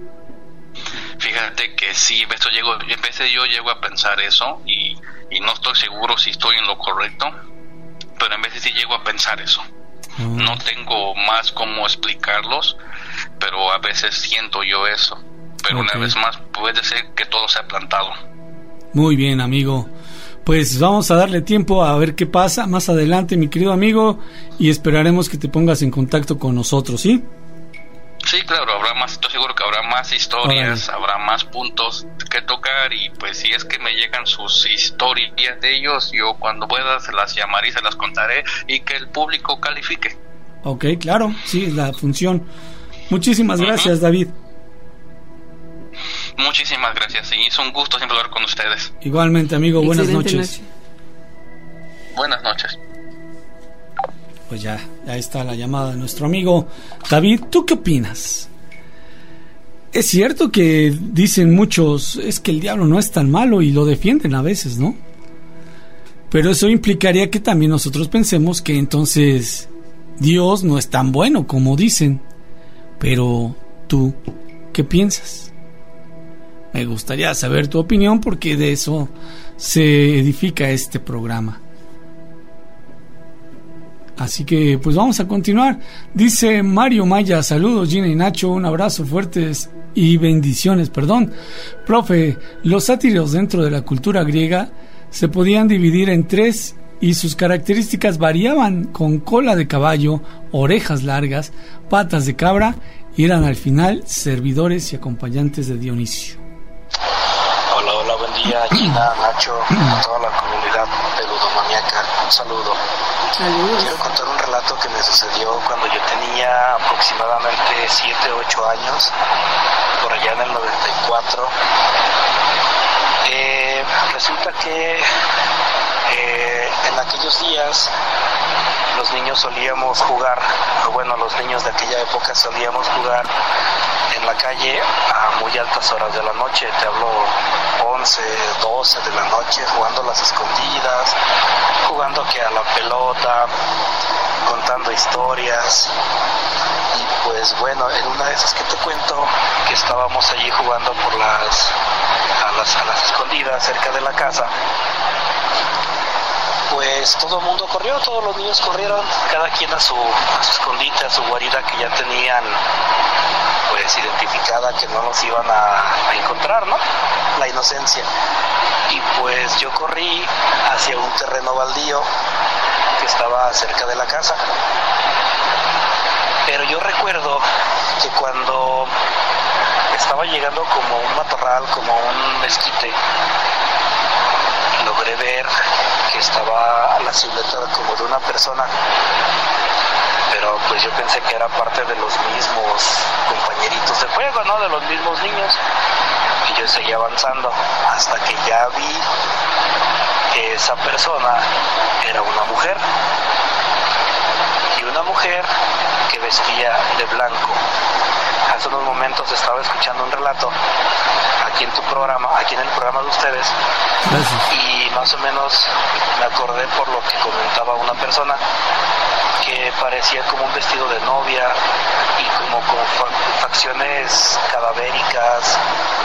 J: Fíjate que sí, yo llego a pensar eso, y no estoy seguro si estoy en lo correcto, pero en veces sí llego a pensar eso. No tengo más cómo explicarlos, pero a veces siento yo eso. Pero una vez más, puede ser que todo se ha plantado.
H: Muy bien, amigo. Pues vamos a darle tiempo a ver qué pasa más adelante, mi querido amigo, y esperaremos que te pongas en contacto con nosotros, ¿sí?
J: Sí, claro, habrá más, estoy seguro que habrá más historias, habrá más puntos que tocar, y pues si es que me llegan sus historias de ellos, yo cuando pueda se las llamaré y se las contaré, y que el público califique.
H: Ok, claro, sí, es la función. Muchísimas gracias, David.
J: Muchísimas gracias, y es un gusto siempre hablar con ustedes.
H: Igualmente, amigo, buenas noches.
J: Buenas noches.
H: Pues ya está la llamada de nuestro amigo David. ¿Tú qué opinas? Es cierto que dicen muchos, es que el diablo no es tan malo, y lo defienden a veces, ¿no? Pero eso implicaría que también nosotros pensemos que entonces Dios no es tan bueno como dicen. Pero ¿tú qué piensas? Me gustaría saber tu opinión, porque de eso se edifica este programa. Así que pues vamos a continuar. Dice Mario Maya: saludos Gina y Nacho, un abrazo fuertes y bendiciones. Profe, los sátiros dentro de la cultura griega se podían dividir en 3 y sus características variaban, con cola de caballo, orejas largas, patas de cabra, y eran al final servidores y acompañantes de Dionisio.
M: Hola, buen día Gina, Nacho, a toda la comunidad peludomaniaca, un saludo. Quiero contar un relato que me sucedió cuando yo tenía aproximadamente 7, 8 años, por allá en el 94. Resulta que en aquellos días los niños solíamos jugar, los niños de aquella época solíamos jugar en la calle a muy altas horas de la noche, te hablo 11, 12 de la noche, jugando las escondidas, jugando que a la pelota, contando historias. Y pues bueno, en una de esas que te cuento, que estábamos allí jugando a las escondidas cerca de la casa, pues todo el mundo corrió, todos los niños corrieron, cada quien a su escondite, a su guarida que ya tenían pues identificada, que no los iban a encontrar, ¿no? La inocencia. Y pues yo corrí hacia un terreno baldío que estaba cerca de la casa. Pero yo recuerdo que cuando estaba llegando como un matorral, como un esquite, logré ver que estaba la silueta como de una persona, pero pues yo pensé que era parte de los mismos compañeritos de juego, ¿no? De los mismos niños. Y yo seguía avanzando hasta que ya vi que esa persona era una mujer. Y una mujer que vestía de blanco. Hace unos momentos estaba escuchando un relato aquí en tu programa, aquí en el programa de ustedes.
H: Gracias.
M: Y más o menos me acordé por lo que comentaba una persona que parecía como un vestido de novia y como con facciones cadavéricas,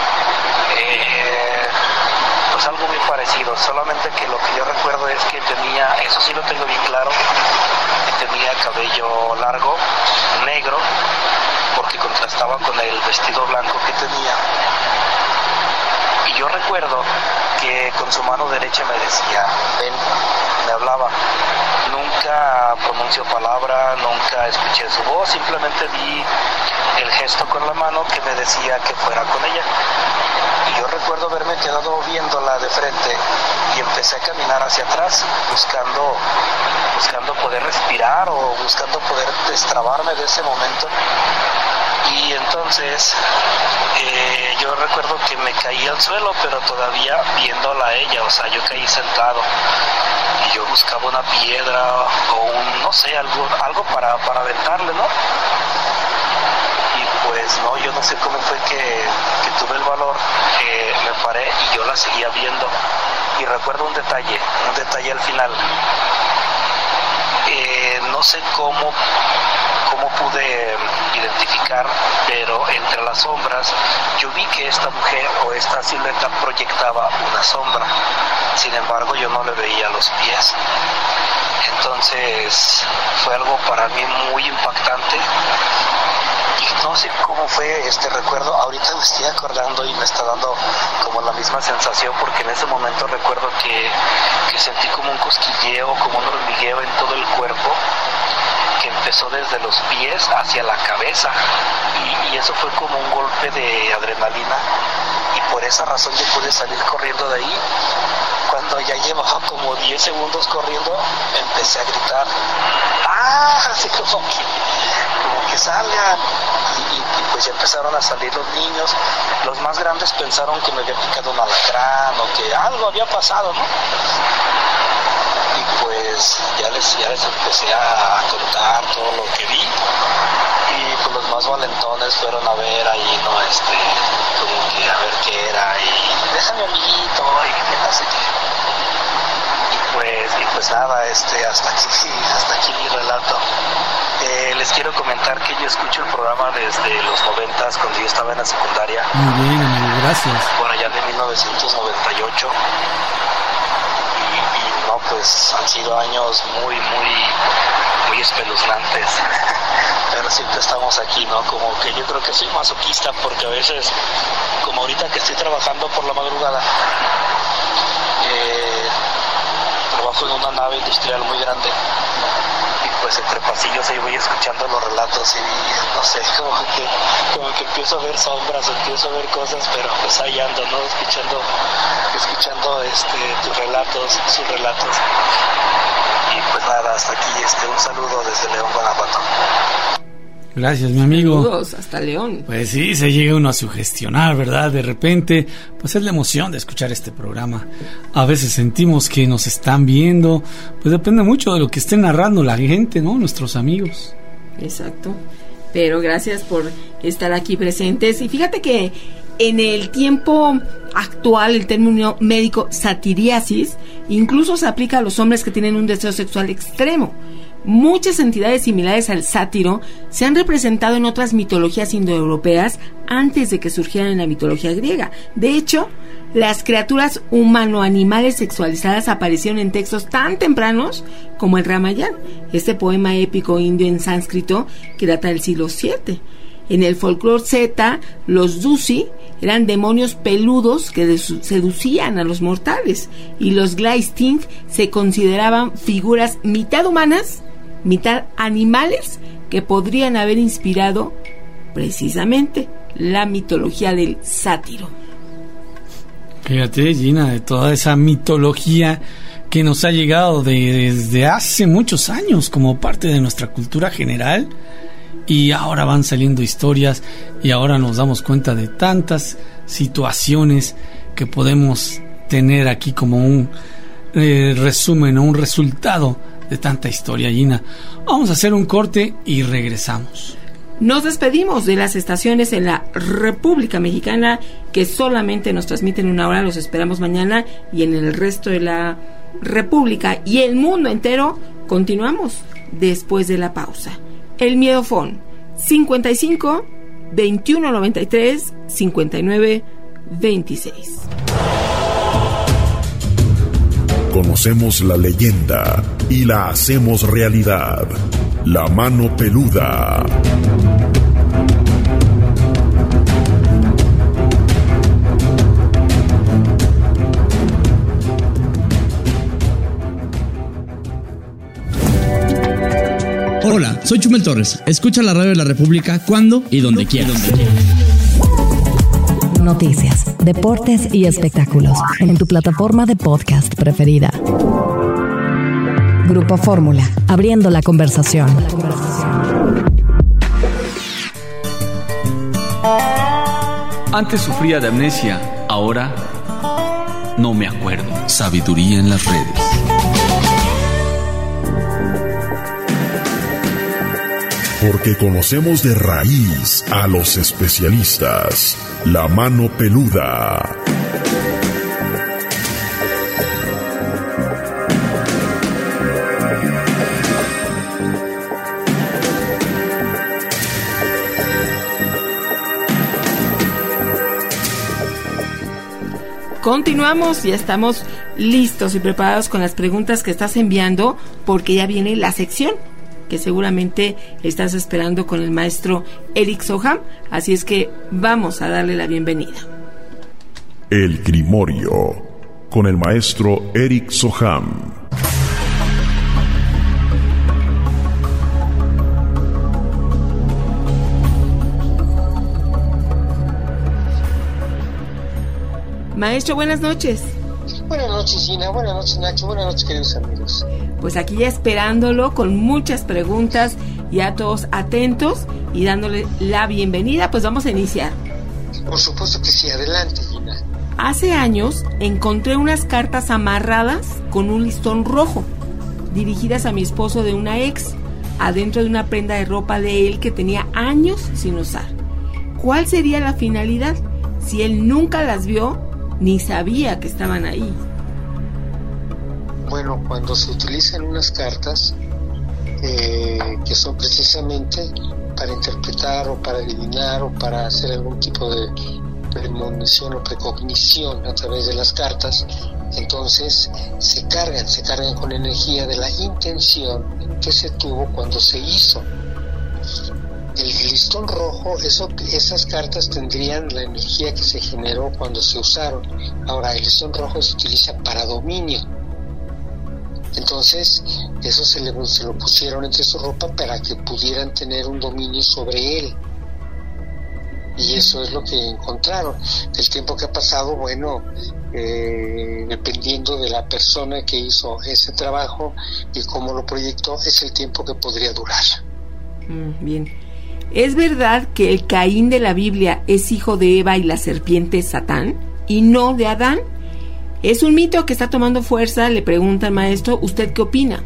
M: pues algo muy parecido, solamente que lo que yo recuerdo es que tenía, eso sí lo tengo bien claro, que tenía cabello largo, negro, porque contrastaba con el vestido blanco que tenía. Y yo recuerdo que con su mano derecha me decía, ven, me hablaba. Nunca pronunció palabra, nunca escuché su voz, simplemente vi el gesto con la mano que me decía que fuera con ella. Y yo recuerdo haberme quedado viéndola de frente y empecé a caminar hacia atrás, buscando poder respirar o buscando poder destrabarme de ese momento. Y entonces yo recuerdo que me caí al suelo, pero todavía viéndola a ella, o sea, yo caí sentado y yo buscaba una piedra o un, no sé, algo para aventarle, ¿no? Y pues no, yo no sé cómo fue que tuve el valor, me paré y yo la seguía viendo. Y recuerdo un detalle al final. No sé cómo pude identificar, pero entre las sombras yo vi que esta mujer o esta silueta proyectaba una sombra. Sin embargo, yo no le veía los pies. Entonces fue algo para mí muy impactante. Y no sé cómo fue este recuerdo, ahorita me estoy acordando y me está dando como la misma sensación, porque en ese momento recuerdo que sentí como un cosquilleo, como un hormigueo en todo el cuerpo, que empezó desde los pies hacia la cabeza, y eso fue como un golpe de adrenalina, y por esa razón yo pude salir corriendo de ahí. Cuando ya llevaba como 10 segundos corriendo, empecé a gritar, ¡ah! Así como que salgan. Y pues ya empezaron a salir los niños. Los más grandes pensaron que me había picado un alacrán o que algo había pasado, ¿no? Y pues ya les empecé a contar todo lo que vi. Y pues los más valentones fueron a ver ahí, ¿no? Como que a ver qué era. Y déjame amiguito, y que no sé qué. Y pues nada, hasta aquí mi relato. Les quiero comentar que yo escucho el programa desde los 90s, cuando yo estaba en la secundaria.
H: Muy bien, amigo, gracias.
M: Por allá de 1998. Y no, pues han sido años muy, muy, muy espeluznantes. Pero siempre estamos aquí, ¿no? Como que yo creo que soy masoquista, porque a veces, como ahorita que estoy trabajando por la madrugada, trabajo en una nave industrial muy grande, y pues entre pasillos ahí voy escuchando los relatos y no sé, como que empiezo a ver sombras, empiezo a ver cosas, pero pues ahí ando, ¿no? Escuchando sus relatos. Y pues nada, hasta aquí un saludo desde León, Guanajuato.
H: Gracias, mi amigo.
G: Saludos hasta León.
H: Pues sí, se llega uno a sugestionar, ¿verdad? De repente, pues es la emoción de escuchar este programa. A veces sentimos que nos están viendo, pues depende mucho de lo que esté narrando la gente, ¿no? Nuestros amigos.
G: Exacto. Pero gracias por estar aquí presentes. Y fíjate que en el tiempo actual, el término médico satiriasis incluso se aplica a los hombres que tienen un deseo sexual extremo. Muchas entidades similares al sátiro se han representado en otras mitologías indoeuropeas antes de que surgieran en la mitología griega. De hecho, las criaturas humano-animales sexualizadas aparecieron en textos tan tempranos como el Ramayana, este poema épico indio en sánscrito que data del siglo VII. En el folclore celta, los Dusi eran demonios peludos que seducían a los mortales, y los Glaisting se consideraban figuras mitad humanas, mitad animales, que podrían haber inspirado precisamente la mitología del sátiro.
H: Fíjate, Gina, de toda esa mitología que nos ha llegado desde hace muchos años como parte de nuestra cultura general, y ahora van saliendo historias y ahora nos damos cuenta de tantas situaciones que podemos tener aquí como un resumen o un resultado de tanta historia, Gina. Vamos a hacer un corte y regresamos.
G: Nos despedimos de las estaciones en la República Mexicana que solamente nos transmiten una hora. Los esperamos mañana, y en el resto de la República y el mundo entero continuamos después de la pausa. El Miedofón 55 21 93 59 26.
L: Conocemos la leyenda y la hacemos realidad. La mano peluda.
N: Hola, soy Chumel Torres. Escucha la radio de la República cuando y donde quieras.
A: Noticias, deportes y espectáculos en tu plataforma de podcast preferida. Grupo Fórmula, abriendo la conversación.
K: Antes sufría de amnesia, ahora no me acuerdo. Sabiduría en las redes.
L: Porque conocemos de raíz a los especialistas. La mano peluda.
G: Continuamos, ya estamos listos y preparados con las preguntas que estás enviando, porque ya viene la sección que seguramente estás esperando con el maestro Eric Soham, así es que vamos a darle la bienvenida.
L: El Grimorio, con el maestro Eric Soham.
G: Maestro, buenas noches.
O: Buenas noches, Gina. Buenas noches, Nacho. Buenas noches, queridos amigos.
G: Pues aquí ya esperándolo con muchas preguntas, ya todos atentos y dándole la bienvenida, pues vamos a iniciar.
O: Por supuesto que sí, adelante, Gina.
G: Hace años encontré unas cartas amarradas con un listón rojo, dirigidas a mi esposo de una ex, adentro de una prenda de ropa de él que tenía años sin usar. ¿Cuál sería la finalidad? Si él nunca las vio, ni sabía que estaban ahí.
O: Bueno, cuando se utilizan unas cartas que son precisamente para interpretar o para adivinar o para hacer algún tipo de premonición o precognición a través de las cartas, entonces se cargan con energía de la intención que se tuvo cuando se hizo. El listón rojo, esas cartas tendrían la energía que se generó cuando se usaron. Ahora, el listón rojo se utiliza para dominio. Entonces, eso se lo pusieron entre su ropa para que pudieran tener un dominio sobre él. Y eso es lo que encontraron. El tiempo que ha pasado, bueno, dependiendo de la persona que hizo ese trabajo y cómo lo proyectó, es el tiempo que podría durar.
G: Bien. ¿Es verdad que el Caín de la Biblia es hijo de Eva y la serpiente Satán y no de Adán? ¿Es un mito que está tomando fuerza? Le pregunta el maestro. ¿Usted qué opina?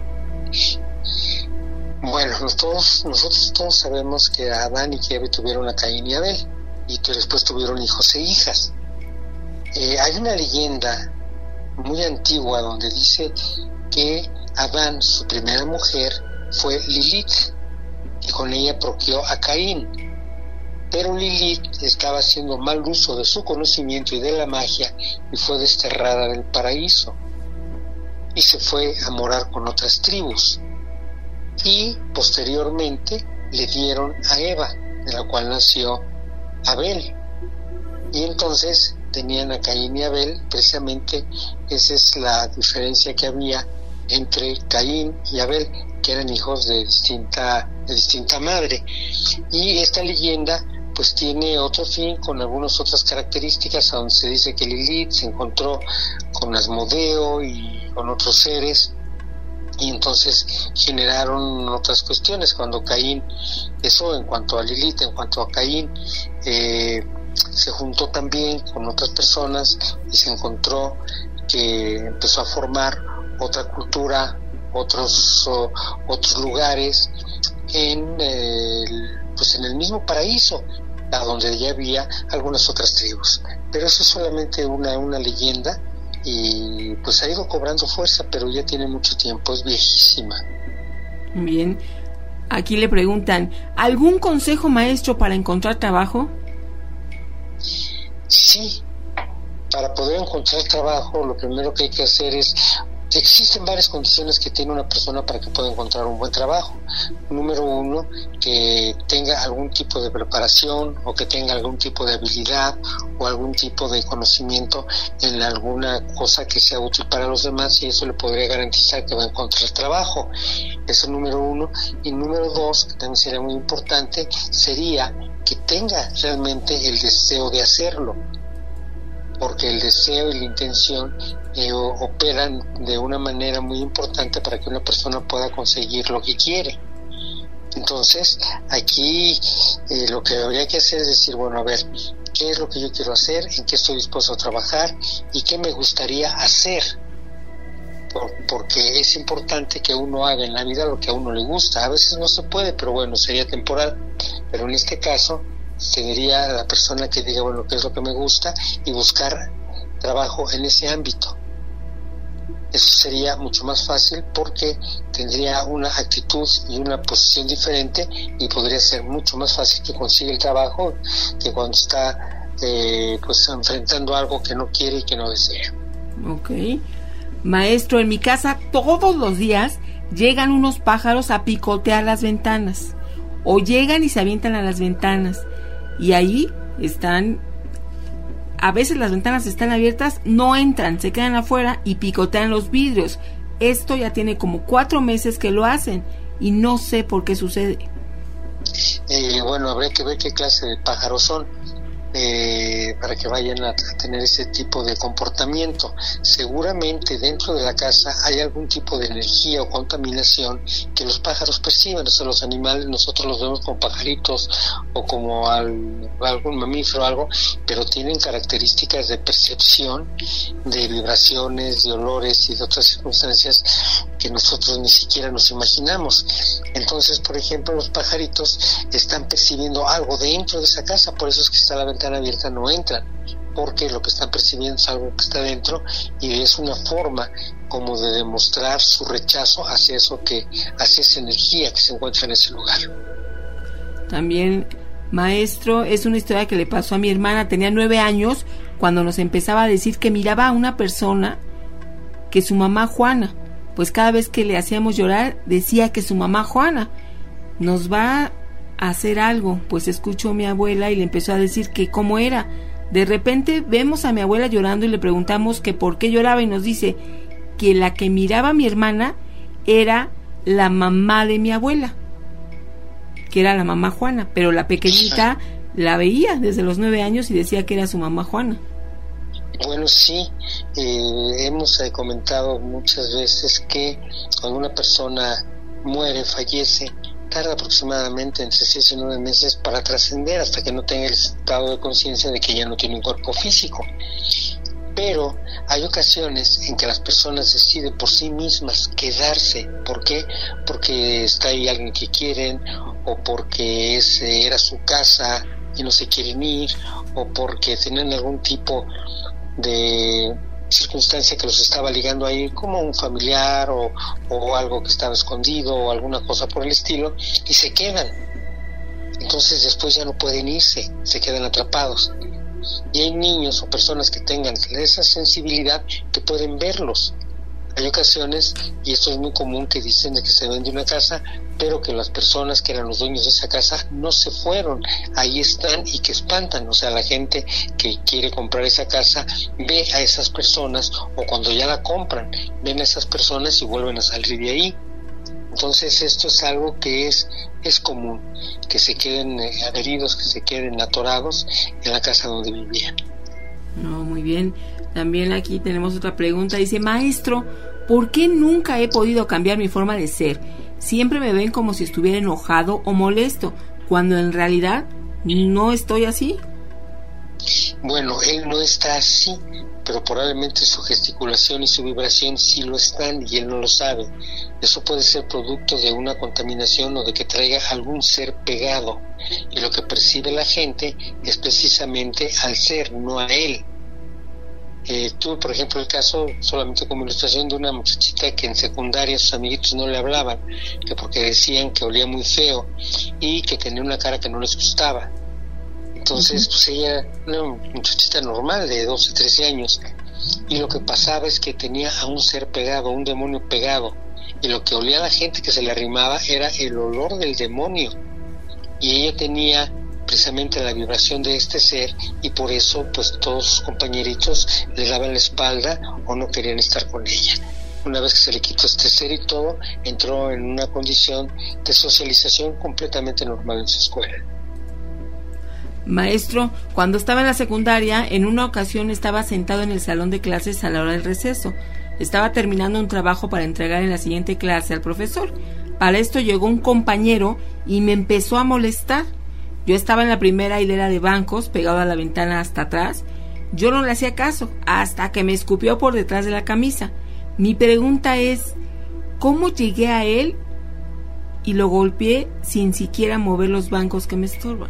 O: Bueno, nosotros todos sabemos que Adán y Eva tuvieron a Caín y Abel y que después tuvieron hijos e hijas. Hay una leyenda muy antigua donde dice que Adán, su primera mujer, fue Lilith, y con ella procreó a Caín. Pero Lilith estaba haciendo mal uso de su conocimiento y de la magia y fue desterrada del paraíso y se fue a morar con otras tribus, y posteriormente le dieron a Eva, de la cual nació Abel, y entonces tenían a Caín y Abel. Precisamente esa es la diferencia que había entre Caín y Abel, que eran hijos de distinta madre. Y esta leyenda pues tiene otro fin, con algunas otras características, donde se dice que Lilith se encontró con Asmodeo y con otros seres, y entonces generaron otras cuestiones. Cuando Caín, eso en cuanto a Lilith, en cuanto a Caín, se juntó también con otras personas y se encontró que empezó a formar otra cultura, otros lugares en el mismo paraíso, a donde ya había algunas otras tribus. Pero eso es solamente una leyenda, y pues ha ido cobrando fuerza, pero ya tiene mucho tiempo, es viejísima.
G: Bien, aquí le preguntan, ¿algún consejo, maestro, para encontrar trabajo?
O: Sí, para poder encontrar trabajo, lo primero que hay que hacer es... Existen varias condiciones que tiene una persona para que pueda encontrar un buen trabajo. Número uno, que tenga algún tipo de preparación, o que tenga algún tipo de habilidad o algún tipo de conocimiento en alguna cosa que sea útil para los demás, y eso le podría garantizar que va a encontrar trabajo. Eso es número uno. Y número dos, que también sería muy importante, sería que tenga realmente el deseo de hacerlo, porque el deseo y la intención operan de una manera muy importante para que una persona pueda conseguir lo que quiere. Entonces, aquí lo que habría que hacer es decir, bueno, a ver, ¿qué es lo que yo quiero hacer? ¿En qué estoy dispuesto a trabajar? ¿Y qué me gustaría hacer? Porque es importante que uno haga en la vida lo que a uno le gusta. A veces no se puede, pero bueno, sería temporal. Pero en este caso, tendría la persona que diga, bueno, qué es lo que me gusta, y buscar trabajo en ese ámbito. Eso sería mucho más fácil, porque tendría una actitud y una posición diferente, y podría ser mucho más fácil que consiga el trabajo que cuando está enfrentando algo que no quiere y que no desea.
G: Ok. Maestro, en mi casa todos los días llegan unos pájaros a picotear las ventanas, o llegan y se avientan a las ventanas, y ahí están. A veces las ventanas están abiertas, no entran, se quedan afuera y picotean los vidrios. Esto ya tiene como 4 meses que lo hacen, y no sé por qué sucede.
O: Bueno, habría que ver qué clase de pájaros son, para que vayan a tener ese tipo de comportamiento. Seguramente dentro de la casa hay algún tipo de energía o contaminación que los pájaros perciben. O sea, los animales nosotros los vemos como pajaritos o como algún mamífero o algo, pero tienen características de percepción, de vibraciones, de olores y de otras circunstancias que nosotros ni siquiera nos imaginamos. Entonces, por ejemplo, los pajaritos están percibiendo algo dentro de esa casa, por eso es que está la ventana abierta, no entran, porque lo que están percibiendo es algo que está dentro, y es una forma como de demostrar su rechazo hacia eso, hacia esa energía que se encuentra en ese lugar.
G: También, maestro, es una historia que le pasó a mi hermana. Tenía 9 años cuando nos empezaba a decir que miraba a una persona, que su mamá Juana, pues cada vez que le hacíamos llorar decía que su mamá Juana nos va a hacer algo. Pues escuchó a mi abuela y le empezó a decir que cómo era. De repente vemos a mi abuela llorando y le preguntamos que por qué lloraba, y nos dice que la que miraba a mi hermana era la mamá de mi abuela, que era la mamá Juana, pero la pequeñita la veía desde los 9 años y decía que era su mamá Juana.
O: Bueno, sí, hemos comentado muchas veces que cuando una persona muere, fallece, tarda aproximadamente entre 6 y 9 meses para trascender, hasta que no tenga el estado de conciencia de que ya no tiene un cuerpo físico. Pero hay ocasiones en que las personas deciden por sí mismas quedarse. ¿Por qué? Porque está ahí alguien que quieren, o porque era su casa y no se quieren ir, o porque tienen algún tipo de circunstancia que los estaba ligando ahí, como un familiar o algo que estaba escondido o alguna cosa por el estilo, y se quedan. Entonces después ya no pueden irse, se quedan atrapados. Y hay niños o personas que tengan esa sensibilidad que pueden verlos. Hay ocasiones, y esto es muy común, que dicen de que se vende una casa, pero que las personas que eran los dueños de esa casa no se fueron, ahí están, y que espantan. O sea, la gente que quiere comprar esa casa ve a esas personas, o cuando ya la compran, ven a esas personas y vuelven a salir de ahí. Entonces esto es algo que es común, que se queden adheridos, que se queden atorados en la casa donde vivían.
G: No, muy bien. También aquí tenemos otra pregunta. Dice: maestro, ¿por qué nunca he podido cambiar mi forma de ser? Siempre me ven como si estuviera enojado o molesto, cuando en realidad no estoy así.
O: Bueno, él no está así, pero probablemente su gesticulación y su vibración sí lo están y él no lo sabe. Eso puede ser producto de una contaminación o de que traiga algún ser pegado, y lo que percibe la gente es precisamente al ser, no a él. Tuve, por ejemplo, el caso, solamente como ilustración, de una muchachita que en secundaria sus amiguitos no le hablaban, que porque decían que olía muy feo y que tenía una cara que no les gustaba. Entonces, pues ella, una muchachita normal de 12, 13 años, y lo que pasaba es que tenía a un ser pegado, un demonio pegado, y lo que olía a la gente que se le arrimaba era el olor del demonio, y ella tenía precisamente la vibración de este ser, y por eso pues todos sus compañeritos le daban la espalda o no querían estar con ella. Una vez que se le quitó este ser y todo, entró en una condición de socialización completamente normal en su escuela.
G: Maestro, cuando estaba en la secundaria, en una ocasión estaba sentado en el salón de clases a la hora del receso. Estaba terminando un trabajo para entregar en la siguiente clase al profesor. Para esto llegó un compañero y me empezó a molestar. Yo estaba en la primera hilera de bancos, pegado a la ventana hasta atrás. Yo no le hacía caso, hasta que me escupió por detrás de la camisa. Mi pregunta es, ¿cómo llegué a él y lo golpeé sin siquiera mover los bancos que me estorban?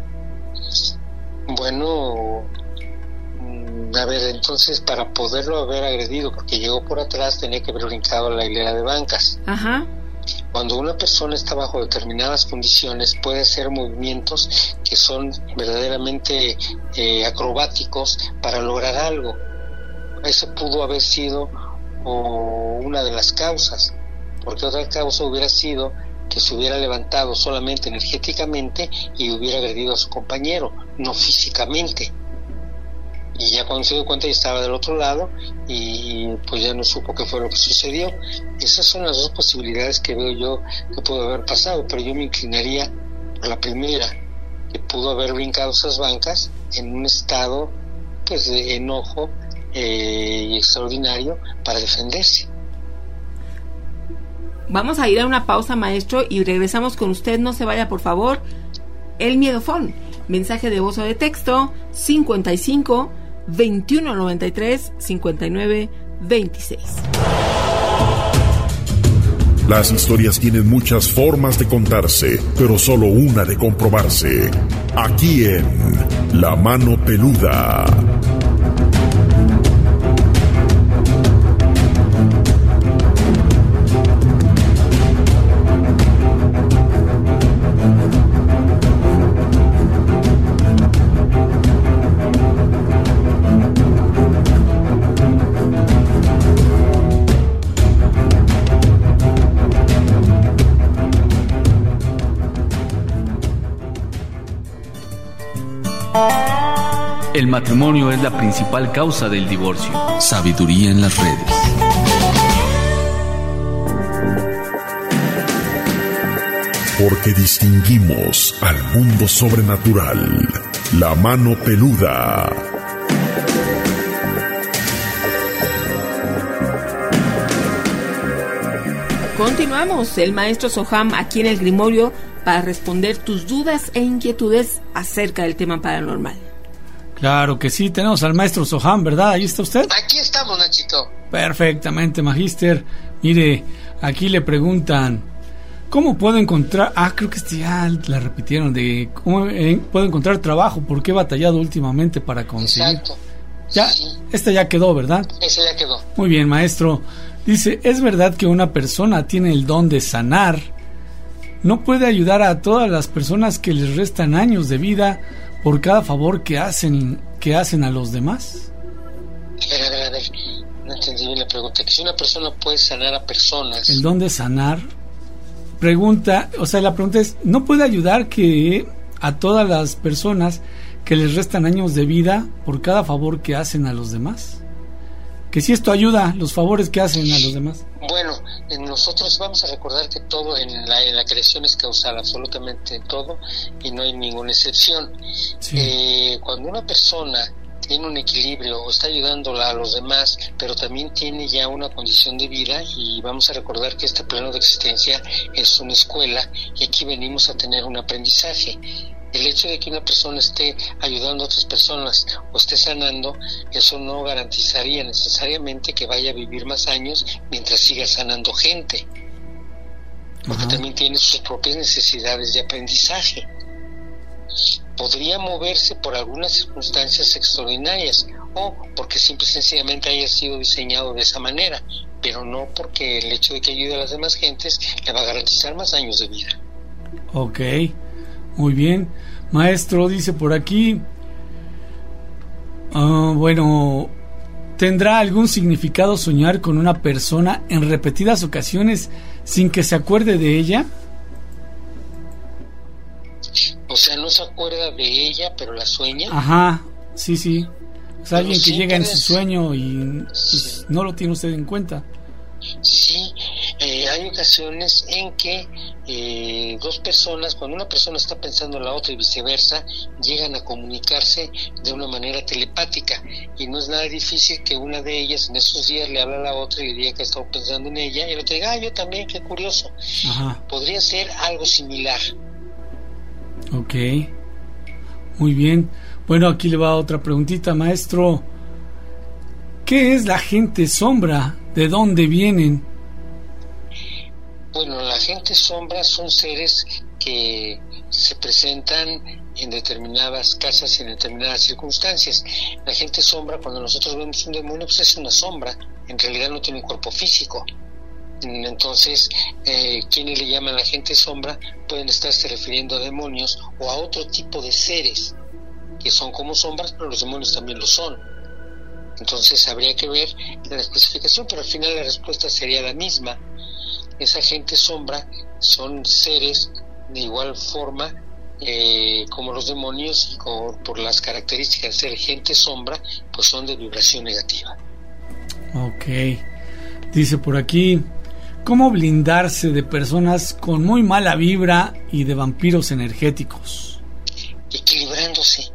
O: Bueno, a ver, entonces para poderlo haber agredido, porque llegó por atrás, tenía que haber brincado a la hilera de bancas.
G: Ajá.
O: Cuando una persona está bajo determinadas condiciones, puede hacer movimientos que son verdaderamente acrobáticos para lograr algo. Eso pudo haber sido una de las causas, porque otra causa hubiera sido que se hubiera levantado solamente energéticamente y hubiera agredido a su compañero, no físicamente. Y ya cuando se dio cuenta ya estaba del otro lado y pues ya no supo qué fue lo que sucedió. Esas son las dos posibilidades que veo yo que pudo haber pasado, pero yo me inclinaría por la primera, que pudo haber brincado esas bancas en un estado pues de enojo extraordinario para defenderse.
G: Vamos a ir a una pausa, maestro, y regresamos con usted. No se vaya, por favor. El Miedofón. Mensaje de voz o de texto 55 21 93 59 26.
L: Las historias tienen muchas formas de contarse, pero solo una de comprobarse. Aquí en La Mano Peluda.
K: El matrimonio es la principal causa del divorcio. Sabiduría en las redes.
L: Porque distinguimos al mundo sobrenatural. La Mano Peluda.
G: Continuamos, el maestro Soham aquí en el Grimorio para responder tus dudas e inquietudes acerca del tema paranormal.
H: Claro que sí, tenemos al maestro Soham, ¿verdad? ¿Ahí está usted?
O: Aquí estamos, Nachito.
H: Perfectamente, magíster. Mire, aquí le preguntan, ¿cómo puedo encontrar? Creo que ya la repitieron, de cómo puedo encontrar trabajo, porque he batallado últimamente para conseguir.
O: Exacto.
H: Ya, sí. Esta ya quedó, ¿verdad?
O: Esa ya quedó.
H: Muy bien, maestro. Dice, ¿es verdad que una persona tiene el don de sanar? ¿No puede ayudar a todas las personas que les restan años de vida por cada favor que hacen a los demás?
O: A ver, no entendí bien la pregunta. Que si una persona puede sanar a personas...
H: El don de sanar. La pregunta es, ¿no puede ayudar a todas las personas que les restan años de vida por cada favor que hacen a los demás? Que si esto ayuda, los favores que hacen a los demás.
O: Bueno, nosotros vamos a recordar que todo en la creación es causal, absolutamente todo, y no hay ninguna excepción. Sí. Cuando una persona tiene un equilibrio o está ayudando a los demás, pero también tiene ya una condición de vida, y vamos a recordar que este plano de existencia es una escuela, y aquí venimos a tener un aprendizaje. El hecho de que una persona esté ayudando a otras personas o esté sanando, eso no garantizaría necesariamente que vaya a vivir más años mientras siga sanando gente, porque también tiene sus propias necesidades de aprendizaje. Podría moverse por algunas circunstancias extraordinarias o porque simple y sencillamente haya sido diseñado de esa manera, pero no porque el hecho de que ayude a las demás gentes le va a garantizar más años de vida.
H: Ok. Muy bien, maestro, dice por aquí, bueno, ¿tendrá algún significado soñar con una persona en repetidas ocasiones sin que se acuerde de ella?
O: O sea, no se acuerda de ella, pero la sueña.
H: Ajá, sí. O sea, alguien que llega en su sueño y pues, no lo tiene usted en cuenta.
O: Sí, hay ocasiones en que dos personas, cuando una persona está pensando en la otra y viceversa, llegan a comunicarse de una manera telepática, y no es nada difícil que una de ellas en esos días le hable a la otra y le diga que ha estado pensando en ella, y el otro diga, yo también, qué curioso. Ajá. Podría ser algo similar.
H: Ok, muy bien. Bueno, aquí le va otra preguntita, maestro. ¿Qué es la gente sombra? ¿De dónde vienen?
O: Bueno, la gente sombra son seres que se presentan en determinadas casas, en determinadas circunstancias. La gente sombra, cuando nosotros vemos un demonio, pues es una sombra, en realidad no tiene un cuerpo físico. Entonces, quienes le llaman la gente sombra pueden estarse refiriendo a demonios o a otro tipo de seres que son como sombras, pero los demonios también lo son. Entonces habría que ver la especificación, pero al final la respuesta sería la misma. Esa gente sombra son seres de igual forma como los demonios, y por las características de ser gente sombra, pues son de vibración negativa.
H: Ok. Dice por aquí, ¿cómo blindarse de personas con muy mala vibra y de vampiros energéticos?
O: Equilibrándose.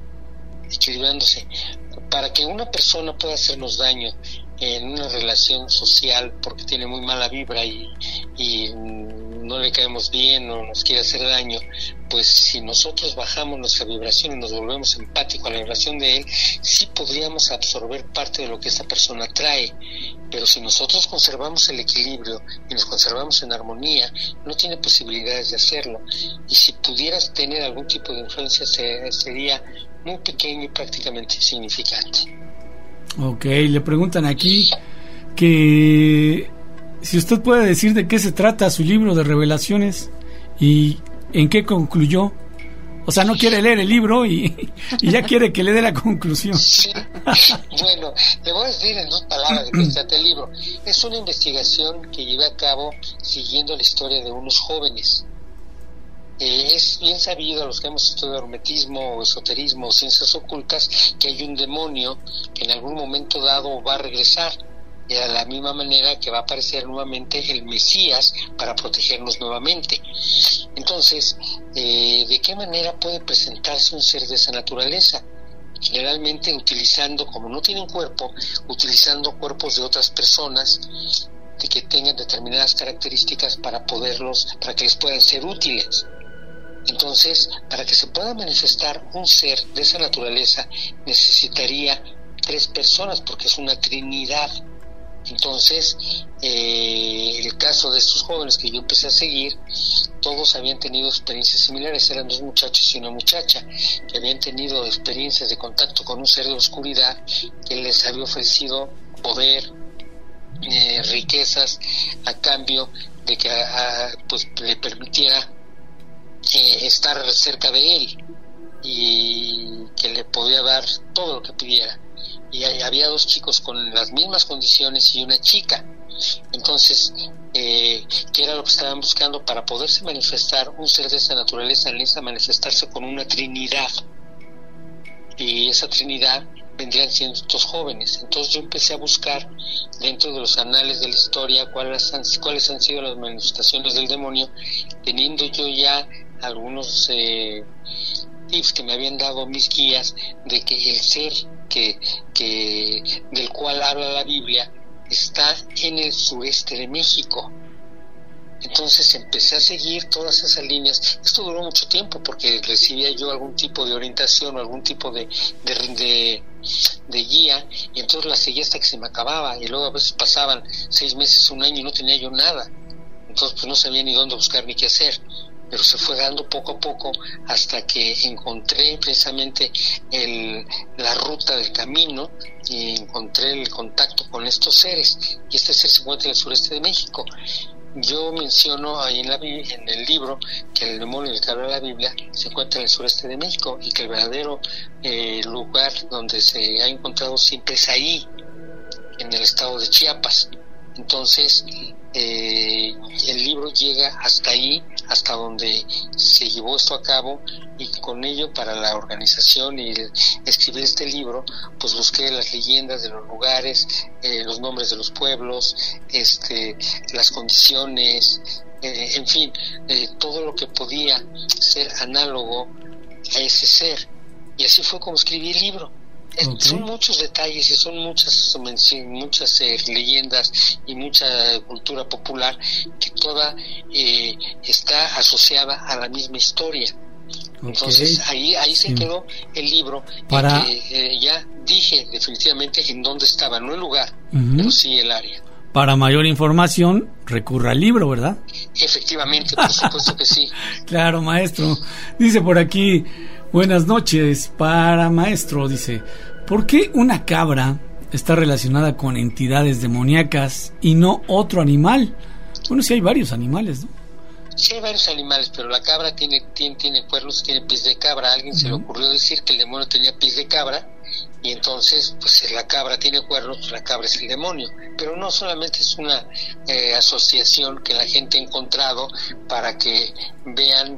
O: Para que una persona pueda hacernos daño en una relación social porque tiene muy mala vibra y no le caemos bien o nos quiere hacer daño, pues si nosotros bajamos nuestra vibración y nos volvemos empáticos a la vibración de él, sí podríamos absorber parte de lo que esta persona trae. Pero si nosotros conservamos el equilibrio y nos conservamos en armonía, no tiene posibilidades de hacerlo. Y si pudieras tener algún tipo de influencia, sería muy pequeño y prácticamente insignificante.
H: Ok, le preguntan aquí que si usted puede decir de qué se trata su libro de revelaciones y en qué concluyó. O sea, no quiere leer el libro y ya quiere que le dé la conclusión.
O: Sí. Bueno, le voy a decir en 2 palabras de qué se trata el libro. Es una investigación que llevé a cabo siguiendo la historia de unos jóvenes. Es bien sabido a los que hemos estudiado hermetismo o esoterismo o ciencias ocultas que hay un demonio que en algún momento dado va a regresar, de la misma manera que va a aparecer nuevamente el Mesías para protegernos nuevamente. Entonces, ¿de qué manera puede presentarse un ser de esa naturaleza? Generalmente utilizando, como no tienen cuerpo, utilizando cuerpos de otras personas que tengan determinadas características para que les puedan ser útiles. Entonces, para que se pueda manifestar un ser de esa naturaleza, necesitaría 3 personas, porque es una trinidad. Entonces, el caso de estos jóvenes que yo empecé a seguir, todos habían tenido experiencias similares. Eran 2 muchachos y una muchacha que habían tenido experiencias de contacto con un ser de oscuridad que les había ofrecido poder, riquezas, a cambio de que pues le permitiera estar cerca de él y que le podía dar todo lo que pidiera. Y había 2 chicos con las mismas condiciones y una chica. Entonces, que era lo que estaban buscando para poderse manifestar. Un ser de esa naturaleza necesita manifestarse con una trinidad, y esa trinidad vendrían siendo estos jóvenes. Entonces yo empecé a buscar dentro de los anales de la historia cuáles han sido las manifestaciones del demonio, teniendo yo ya algunos tips que me habían dado mis guías de que el ser del cual habla la Biblia está en el sureste de México. Entonces empecé a seguir todas esas líneas. Esto duró mucho tiempo porque recibía yo algún tipo de orientación o algún tipo de guía, y entonces la seguía hasta que se me acababa, y luego a veces pasaban 6 meses, 1 año y no tenía yo nada. Entonces pues no sabía ni dónde buscar ni qué hacer, pero se fue dando poco a poco hasta que encontré precisamente la ruta del camino y encontré el contacto con estos seres, y este ser se encuentra en el sureste de México. Yo menciono ahí en el libro que el demonio del que habla la Biblia se encuentra en el sureste de México, y que el verdadero lugar donde se ha encontrado siempre es ahí, en el estado de Chiapas. Entonces el libro llega hasta ahí, hasta donde se llevó esto a cabo, y con ello, para la organización y escribir este libro, pues busqué las leyendas de los lugares, los nombres de los pueblos, las condiciones, en fin, todo lo que podía ser análogo a ese ser, y así fue como escribí el libro. Okay. Son muchos detalles y son muchas leyendas y mucha cultura popular que toda está asociada a la misma historia. Okay. Entonces ahí se quedó el libro, que ya dije definitivamente en dónde estaba, no el lugar, pero sí el área.
H: Para mayor información, recurra al libro, ¿verdad?
O: Efectivamente, por supuesto que sí.
H: Claro, maestro. Dice por aquí, buenas noches para maestro, dice, ¿por qué una cabra está relacionada con entidades demoníacas y no otro animal? Bueno, sí hay varios animales, ¿no?
O: Sí hay varios animales, pero la cabra tiene cuernos, tiene pies de cabra. A alguien se le ocurrió decir que el demonio tenía pies de cabra, y entonces pues la cabra tiene cuernos, pues la cabra es el demonio. Pero no solamente es una asociación que la gente ha encontrado para que vean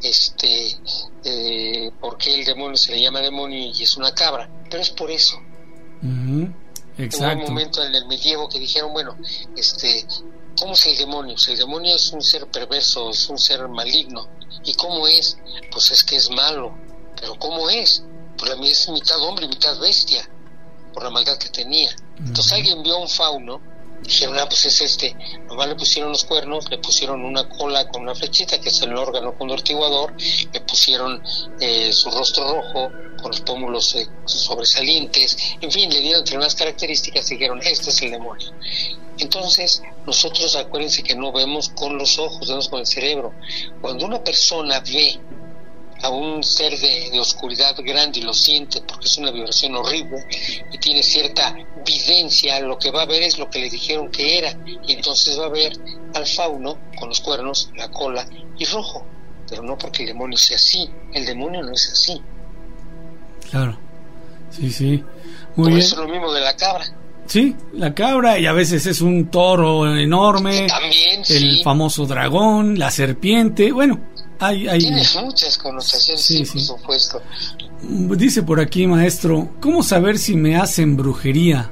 O: por qué el demonio se le llama demonio y es una cabra, pero es por eso.
H: Exacto.
O: Hubo un momento en el medievo que dijeron, bueno, ¿cómo es el demonio? Pues el demonio es un ser perverso, es un ser maligno. ¿Y cómo es? Pues es que es malo. ¿Pero cómo es? Pues a mí es mitad hombre y mitad bestia, por la maldad que tenía. Entonces alguien vio a un fauno, dijeron, pues es nomás le pusieron los cuernos, le pusieron una cola con una flechita, que es el órgano contortiguador, le pusieron su rostro rojo, con los pómulos sobresalientes, en fin, le dieron determinadas características y dijeron, este es el demonio. Entonces, nosotros acuérdense que no vemos con los ojos, vemos con el cerebro. Cuando una persona ve a un ser de oscuridad grande y lo siente porque es una vibración horrible y tiene cierta videncia, lo que va a ver es lo que le dijeron que era, y entonces va a ver al fauno con los cuernos, la cola y rojo, pero no porque el demonio sea así, el demonio no es así.
H: Claro, sí, muy
O: por
H: bien.
O: Eso es lo mismo de la cabra.
H: Sí, la cabra, y a veces es un toro enorme,
O: también,
H: el famoso dragón, la serpiente, bueno, hay
O: tiene muchas connotaciones, sí, por supuesto.
H: Dice por aquí, maestro, ¿cómo saber si me hacen brujería?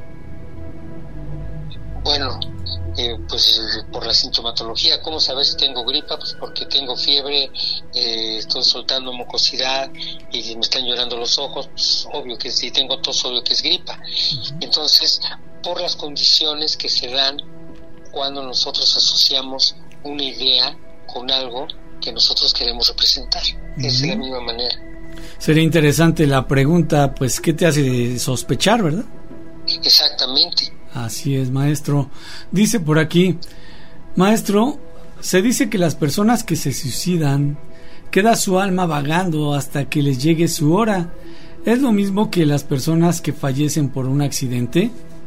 O: Bueno, pues por la sintomatología. ¿Cómo saber si tengo gripa? Pues porque tengo fiebre, estoy soltando mucosidad y me están llorando los ojos, pues obvio que si tengo tos, obvio que es gripa. Entonces, por las condiciones que se dan cuando nosotros asociamos una idea con algo que nosotros queremos representar. Es de la misma manera.
H: Sería interesante la pregunta, pues, ¿qué te hace sospechar, verdad?
O: Exactamente.
H: Así es, maestro. Dice por aquí, maestro, se dice que las personas que se suicidan, queda su alma vagando hasta que les llegue su hora. ¿Es lo mismo que las personas que fallecen por un accidente?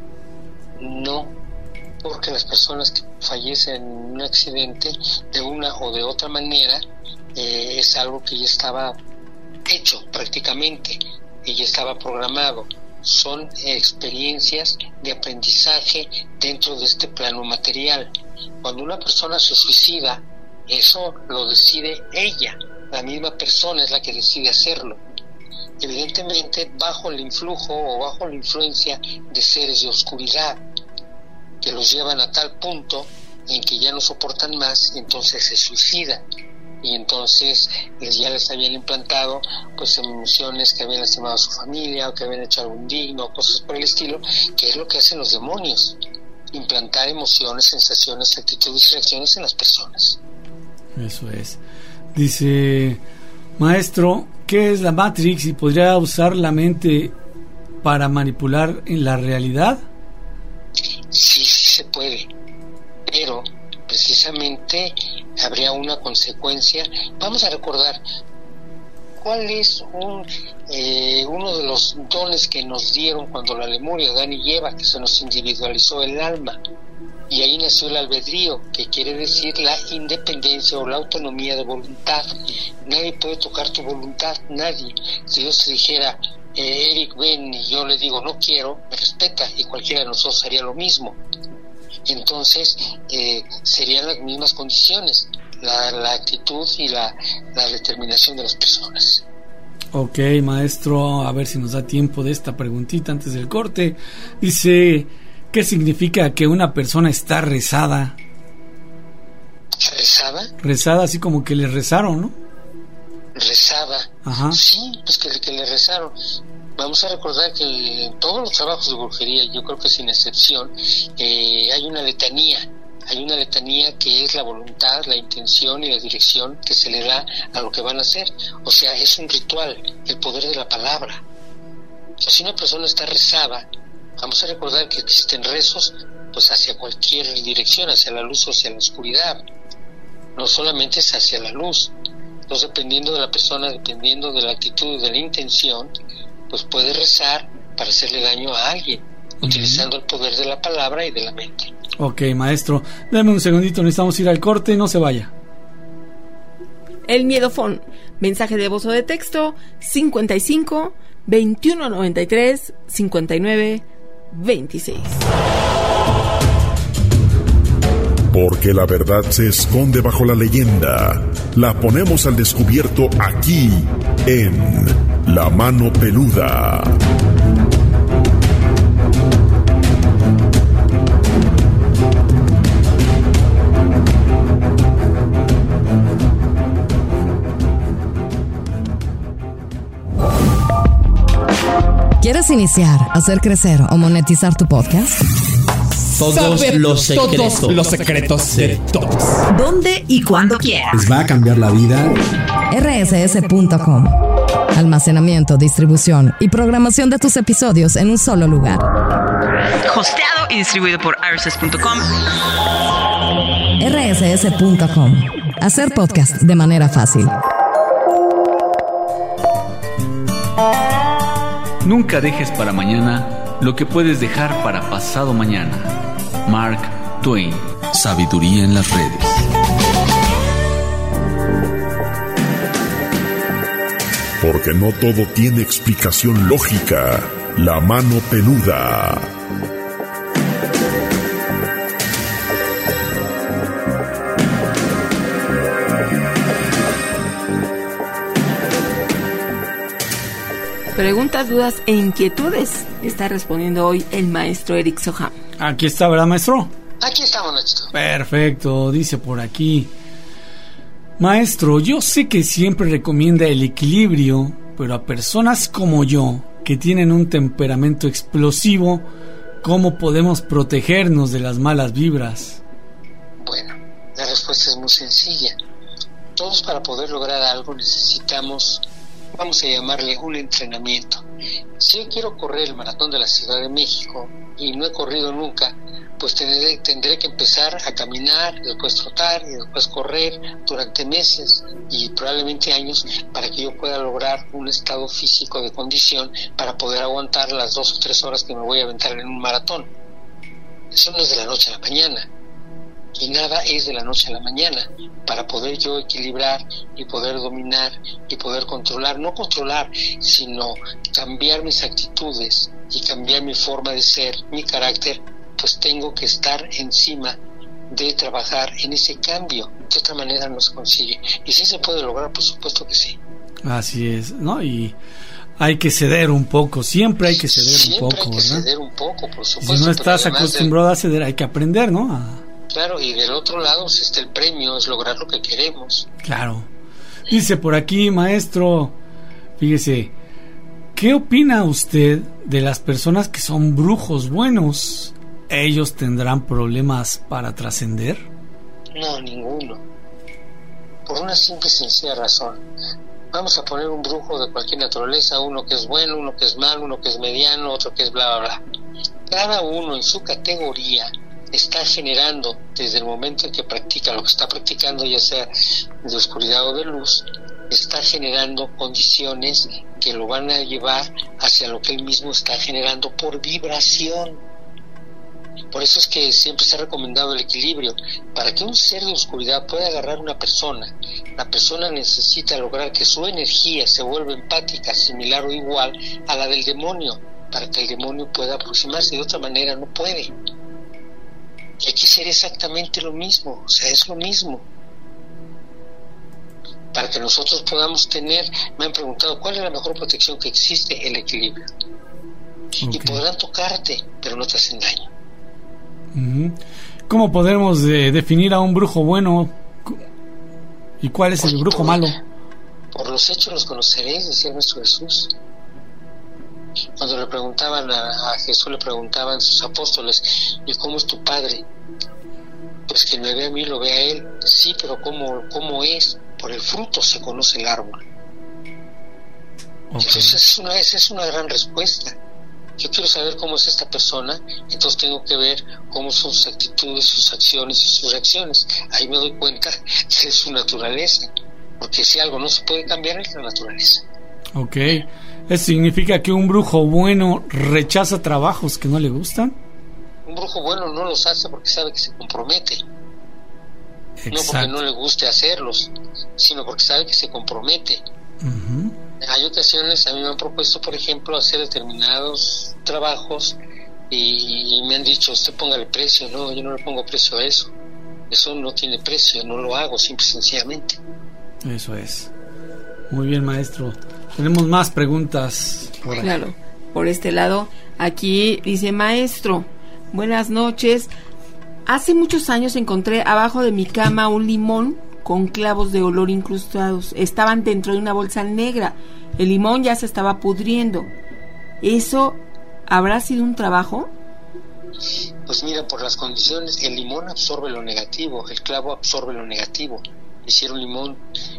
O: No, porque las personas que fallecen en un accidente de una o de otra manera es algo que ya estaba hecho prácticamente y ya estaba programado. Son experiencias de aprendizaje dentro de este plano material. Cuando una persona se suicida, eso lo decide ella, la misma persona es la que decide hacerlo. Evidentemente bajo el influjo o bajo la influencia de seres de oscuridad que los llevan a tal punto en que ya no soportan más, entonces se suicidan. Y entonces ya les habían implantado pues emociones que habían lastimado a su familia o que habían hecho algo indigno, cosas por el estilo, que es lo que hacen los demonios, implantar emociones, sensaciones, actitudes y reacciones en las personas.
H: Eso es. Dice, maestro, ¿qué es la Matrix y podría usar la mente para manipular en la realidad?
O: Sí se puede, pero precisamente habría una consecuencia. Vamos a recordar cuál es uno de los dones que nos dieron cuando la Lemuria, Adán y Eva, que se nos individualizó el alma, y ahí nació el albedrío, que quiere decir la independencia o la autonomía de voluntad. Nadie puede tocar tu voluntad, nadie. Si Dios te dijera, Eric, ven, y yo le digo no quiero, me respeta, y cualquiera de nosotros haría lo mismo. Entonces serían las mismas condiciones, la actitud y la determinación de las personas.
H: Ok, maestro, a ver si nos da tiempo de esta preguntita antes del corte. Dice, ¿qué significa que una persona está rezada?
O: ¿Rezada?
H: Rezada, así como que le rezaron, ¿no?
O: Rezada.
H: Ajá.
O: Sí, pues que le rezaron. Vamos a recordar que en todos los trabajos de brujería, yo creo que sin excepción, hay una letanía que es la voluntad, la intención y la dirección que se le da a lo que van a hacer. O sea, es un ritual, el poder de la palabra. O sea, si una persona está rezada, vamos a recordar que existen rezos pues hacia cualquier dirección, hacia la luz o hacia la oscuridad. No solamente es hacia la luz. Entonces, dependiendo de la persona, dependiendo de la actitud y de la intención, pues puede rezar para hacerle daño a alguien, utilizando el poder de la palabra y de la mente.
H: Ok, maestro, dame un segundito, necesitamos ir al corte, no se vaya.
G: El Miedofón, mensaje de voz o de texto, 55 21 93 59 26.
L: Porque la verdad se esconde bajo la leyenda. La ponemos al descubierto aquí, en La Mano Peluda.
A: ¿Quieres iniciar, hacer crecer o monetizar tu podcast?
N: Todos los secretos de todos.
A: ¿Dónde y cuándo quieras?
N: Les va a cambiar la vida.
A: rss.com. Almacenamiento, distribución y programación de tus episodios en un solo lugar.
P: Hosteado y distribuido por rss.com.
A: rss.com. Hacer podcast de manera fácil.
K: Nunca dejes para mañana lo que puedes dejar para pasado mañana. Mark Twain. Sabiduría en las redes.
L: Porque no todo tiene explicación lógica. La Mano Peluda.
G: Preguntas, dudas e inquietudes está respondiendo hoy el maestro Eric Soham.
H: Aquí está, ¿verdad, maestro?
O: Aquí estamos, Nachito.
H: Perfecto, dice por aquí. Maestro, yo sé que siempre recomienda el equilibrio, pero a personas como yo, que tienen un temperamento explosivo, ¿cómo podemos protegernos de las malas vibras?
O: Bueno, la respuesta es muy sencilla. Todos para poder lograr algo necesitamos vamos a llamarle un entrenamiento. Si yo quiero correr el maratón de la Ciudad de México y no he corrido nunca, pues tendré que empezar a caminar, después trotar y después correr durante meses y probablemente años para que yo pueda lograr un estado físico de condición para poder aguantar las 2 o 3 horas que me voy a aventar en un maratón. Eso no es de la noche a la mañana. Y nada es de la noche a la mañana. Para poder yo equilibrar y poder dominar y poder controlar, no controlar, sino cambiar mis actitudes y cambiar mi forma de ser, mi carácter, pues tengo que estar encima de trabajar en ese cambio. De otra manera no se consigue. Y si se puede lograr, por supuesto que sí.
H: Así es, ¿no? Y hay que ceder un poco, siempre hay que ceder un poco, ¿verdad?
O: Siempre hay que ceder un poco, por supuesto.
H: Si no estás acostumbrado a ceder, hay que aprender, ¿no?
O: Claro, y del otro lado pues está el premio, es lograr lo que queremos.
H: Claro. Dice por aquí, maestro, fíjese, ¿qué opina usted de las personas que son brujos buenos? ¿Ellos tendrán problemas para trascender?
O: No, ninguno. Por una simple y sencilla razón. Vamos a poner un brujo de cualquier naturaleza, uno que es bueno, uno que es malo, uno que es mediano, otro que es bla, bla, bla. Cada uno en su categoría está generando, desde el momento en que practica lo que está practicando, ya sea de oscuridad o de luz, está generando condiciones que lo van a llevar hacia lo que él mismo está generando por vibración. Por eso es que siempre se ha recomendado el equilibrio. Para que un ser de oscuridad pueda agarrar una persona, la persona necesita lograr que su energía se vuelva empática, similar o igual a la del demonio, para que el demonio pueda aproximarse. De otra manera no puede. Y aquí sería exactamente lo mismo, o sea, es lo mismo. Para que nosotros podamos tener, me han preguntado, ¿cuál es la mejor protección que existe? El equilibrio. Okay. Y podrán tocarte, pero no te hacen daño.
H: ¿Cómo podemos definir a un brujo bueno? ¿Y cuál es el brujo malo?
O: Por los hechos los conoceréis, decía nuestro Jesús. Cuando le preguntaban a Jesús, le preguntaban sus apóstoles, ¿y cómo es tu padre? Pues quien me ve a mí lo ve a él. Sí, pero ¿cómo es? Por el fruto se conoce el árbol. Entonces esa es una gran respuesta. Yo quiero saber cómo es esta persona, entonces tengo que ver cómo son sus actitudes, sus acciones y sus reacciones. Ahí me doy cuenta de su naturaleza, porque si algo no se puede cambiar es la naturaleza.
H: Ok, ¿eso significa que un brujo bueno rechaza trabajos que no le gustan?
O: Un brujo bueno no los hace porque sabe que se compromete. Exacto. No porque no le guste hacerlos, sino porque sabe que se compromete. Hay ocasiones, a mí me han propuesto, por ejemplo, hacer determinados trabajos y me han dicho, usted póngale precio. No, yo no le pongo precio a eso. Eso no tiene precio, no lo hago, simple y sencillamente.
H: Eso es. Muy bien, maestro. Tenemos más preguntas por
G: claro, por este lado. Aquí dice, maestro, buenas noches. Hace muchos años encontré abajo de mi cama un limón con clavos de olor incrustados. Estaban dentro de una bolsa negra. El limón ya se estaba pudriendo. ¿Eso habrá sido un trabajo?
O: Pues mira, por las condiciones, el limón absorbe lo negativo, el clavo absorbe lo negativo. Hicieron limón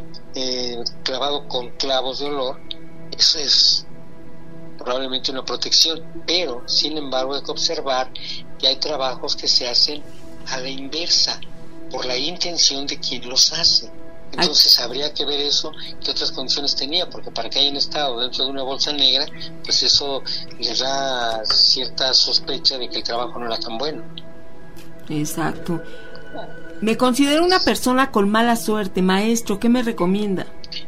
O: clavado con clavos de olor, eso es probablemente una protección, pero sin embargo hay que observar que hay trabajos que se hacen a la inversa, por la intención de quien los hace. Entonces habría que ver eso, qué otras condiciones tenía, porque para que hayan estado dentro de una bolsa negra, pues eso les da cierta sospecha de que el trabajo no era tan bueno.
G: Exacto. Me considero una persona con mala suerte, maestro, ¿qué me recomienda?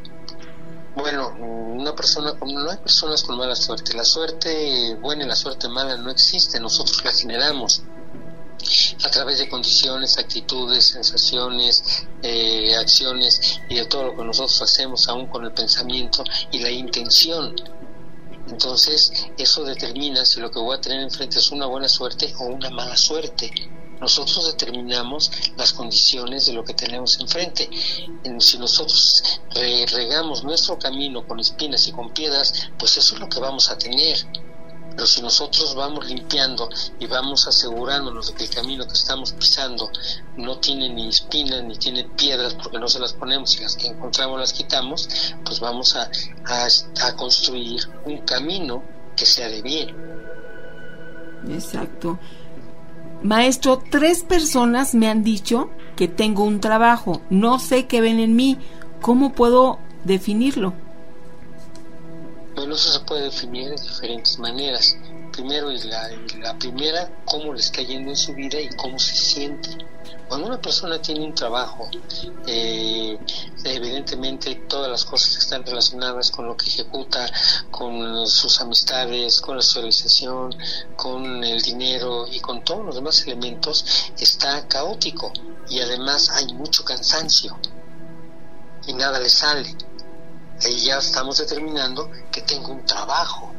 O: Bueno, no hay personas con mala suerte. La suerte buena y la suerte mala no existe, nosotros la generamos a través de condiciones, actitudes, sensaciones, acciones y de todo lo que nosotros hacemos, aún con el pensamiento y la intención. Entonces eso determina si lo que voy a tener enfrente es una buena suerte o una mala suerte. Nosotros determinamos las condiciones de lo que tenemos enfrente. Si nosotros regamos nuestro camino con espinas y con piedras, pues eso es lo que vamos a tener. Pero si nosotros vamos limpiando y vamos asegurándonos de que el camino que estamos pisando no tiene ni espinas ni tiene piedras, porque no se las ponemos y las que encontramos las quitamos, pues vamos a construir un camino que sea de bien.
G: Exacto. Maestro, 3 personas me han dicho que tengo un trabajo. No sé qué ven en mí. ¿Cómo puedo definirlo?
O: Bueno, eso se puede definir de diferentes maneras. Primero, la primera, cómo le está yendo en su vida y cómo se siente. Cuando una persona tiene un trabajo, evidentemente todas las cosas que están relacionadas con lo que ejecuta, con sus amistades, con la socialización, con el dinero y con todos los demás elementos, está caótico y además hay mucho cansancio y nada le sale. Ahí ya estamos determinando que tengo un trabajo.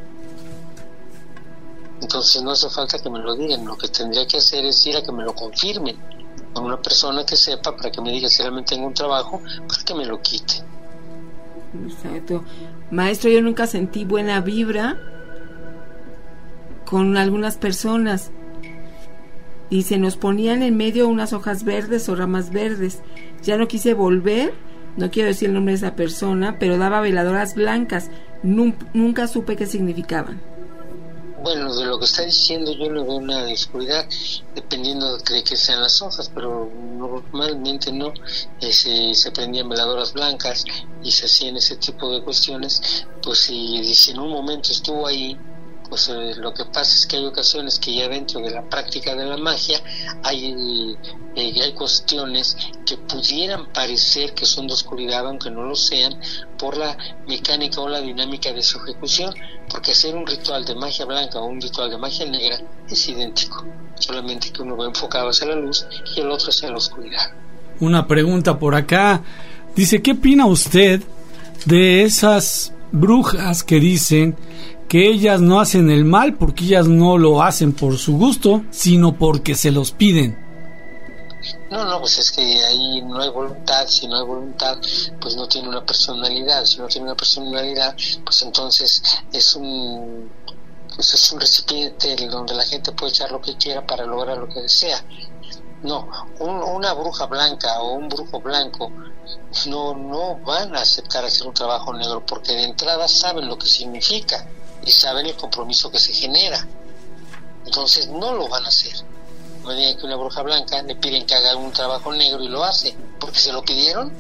O: Entonces no hace falta que me lo digan, lo que tendría que hacer es ir a que me lo confirmen con una persona que sepa, para que me diga si realmente tengo un trabajo, para que me lo quite.
G: Exacto. Maestro, yo nunca sentí buena vibra con algunas personas y se nos ponían en medio unas hojas verdes o ramas verdes. Ya no quise volver, no quiero decir el nombre de esa persona, pero daba veladoras blancas. Nunca supe qué significaban.
O: Bueno, de lo que está diciendo yo le veo una oscuridad, dependiendo de que sean las hojas, pero normalmente no. Se prendían veladoras blancas y se hacían ese tipo de cuestiones. Pues si en un momento estuvo ahí, pues lo que pasa es que hay ocasiones que ya dentro de la práctica de la magia hay cuestiones que pudieran parecer que son de oscuridad, aunque no lo sean, por la mecánica o la dinámica de su ejecución, porque hacer un ritual de magia blanca o un ritual de magia negra es idéntico, solamente que uno va enfocado hacia la luz y el otro hacia la oscuridad.
H: Una pregunta por acá, dice, ¿qué opina usted de esas brujas que dicen que ellas no hacen el mal porque ellas no lo hacen por su gusto, sino porque se los piden?
O: No, pues es que ahí no hay voluntad. Si no hay voluntad, pues no tiene una personalidad. Si no tiene una personalidad, pues entonces es un recipiente donde la gente puede echar lo que quiera para lograr lo que desea. No, una bruja blanca o un brujo blanco no van a aceptar hacer un trabajo negro, porque de entrada saben lo que significa y saben el compromiso que se genera. Entonces no lo van a hacer. No digan que una bruja blanca le piden que haga un trabajo negro y lo hace porque se lo pidieron.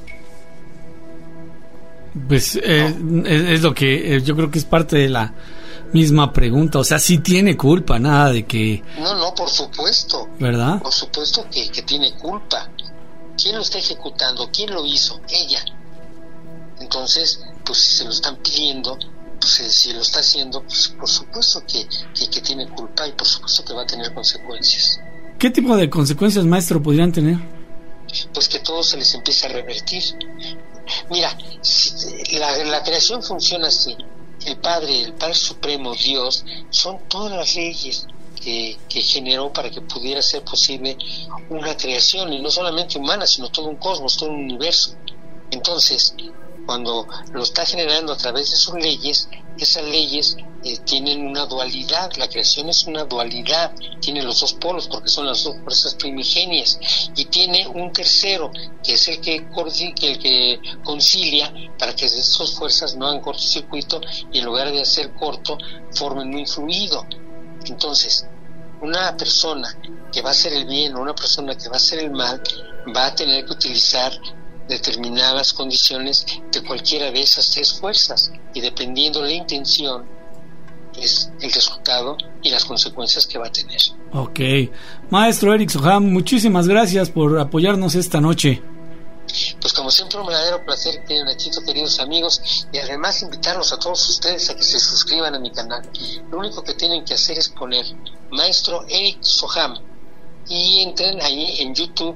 H: Pues es lo que yo creo que es parte de la misma pregunta. O sea, sí tiene culpa, nada de que...
O: No, por supuesto.
H: ¿Verdad?
O: Por supuesto que tiene culpa. ¿Quién lo está ejecutando? ¿Quién lo hizo? Ella. Entonces, pues si se lo están pidiendo, pues si lo está haciendo, pues por supuesto que tiene culpa y por supuesto que va a tener consecuencias.
H: ¿Qué tipo de consecuencias, maestro, podrían tener?
O: Pues que todo se les empieza a revertir. Mira, la creación funciona así. El Padre Supremo, Dios, son todas las leyes que generó para que pudiera ser posible una creación, y no solamente humana, sino todo un cosmos, todo un universo. Entonces, cuando lo está generando a través de sus leyes, esas leyes tienen una dualidad. La creación es una dualidad, tiene los dos polos porque son las dos fuerzas primigenias, y tiene un tercero que es el que concilia para que esas dos fuerzas no hagan cortocircuito y en lugar de hacer corto formen un fluido. Entonces, una persona que va a hacer el bien o una persona que va a hacer el mal va a tener que utilizar determinadas condiciones de cualquiera de esas tres fuerzas, y dependiendo la intención es el resultado y las consecuencias que va a tener.
H: Ok, maestro Eric Soham, muchísimas gracias por apoyarnos esta noche.
O: Pues como siempre, un verdadero placer, Nachito, queridos amigos, y además invitarlos a todos ustedes a que se suscriban a mi canal. Lo único que tienen que hacer es poner Maestro Eric Soham y entren ahí en YouTube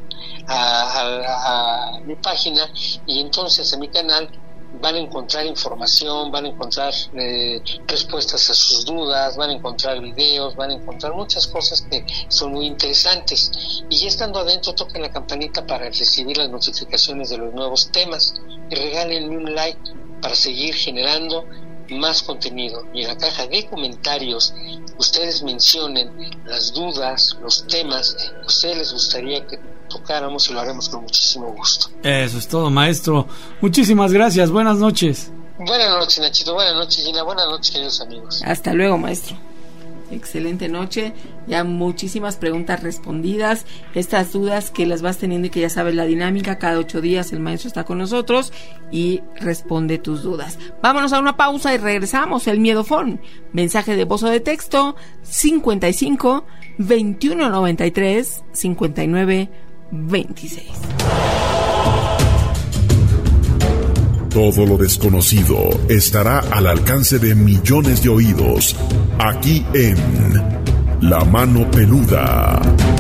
O: a mi página, y entonces en mi canal van a encontrar información, van a encontrar respuestas a sus dudas, van a encontrar videos, van a encontrar muchas cosas que son muy interesantes. Y ya estando adentro, toquen la campanita para recibir las notificaciones de los nuevos temas y regálenme un like para seguir generando más contenido y en la caja de comentarios ustedes mencionen las dudas, los temas que a ustedes les gustaría que tocáramos, y lo haremos con muchísimo gusto.
H: Eso es todo, maestro. Muchísimas gracias. Buenas noches.
O: Buenas noches, Nachito. Buenas noches, Gina. Buenas noches, queridos amigos.
G: Hasta luego, maestro. Excelente noche. Ya muchísimas preguntas respondidas. Estas dudas que las vas teniendo y que ya sabes la dinámica. Cada 8 días el maestro está con nosotros y responde tus dudas. Vámonos a una pausa y regresamos. El Miedofón. Mensaje de voz o de texto 55 21 93 59 26.
L: Todo lo desconocido estará al alcance de millones de oídos, aquí en La Mano Peluda.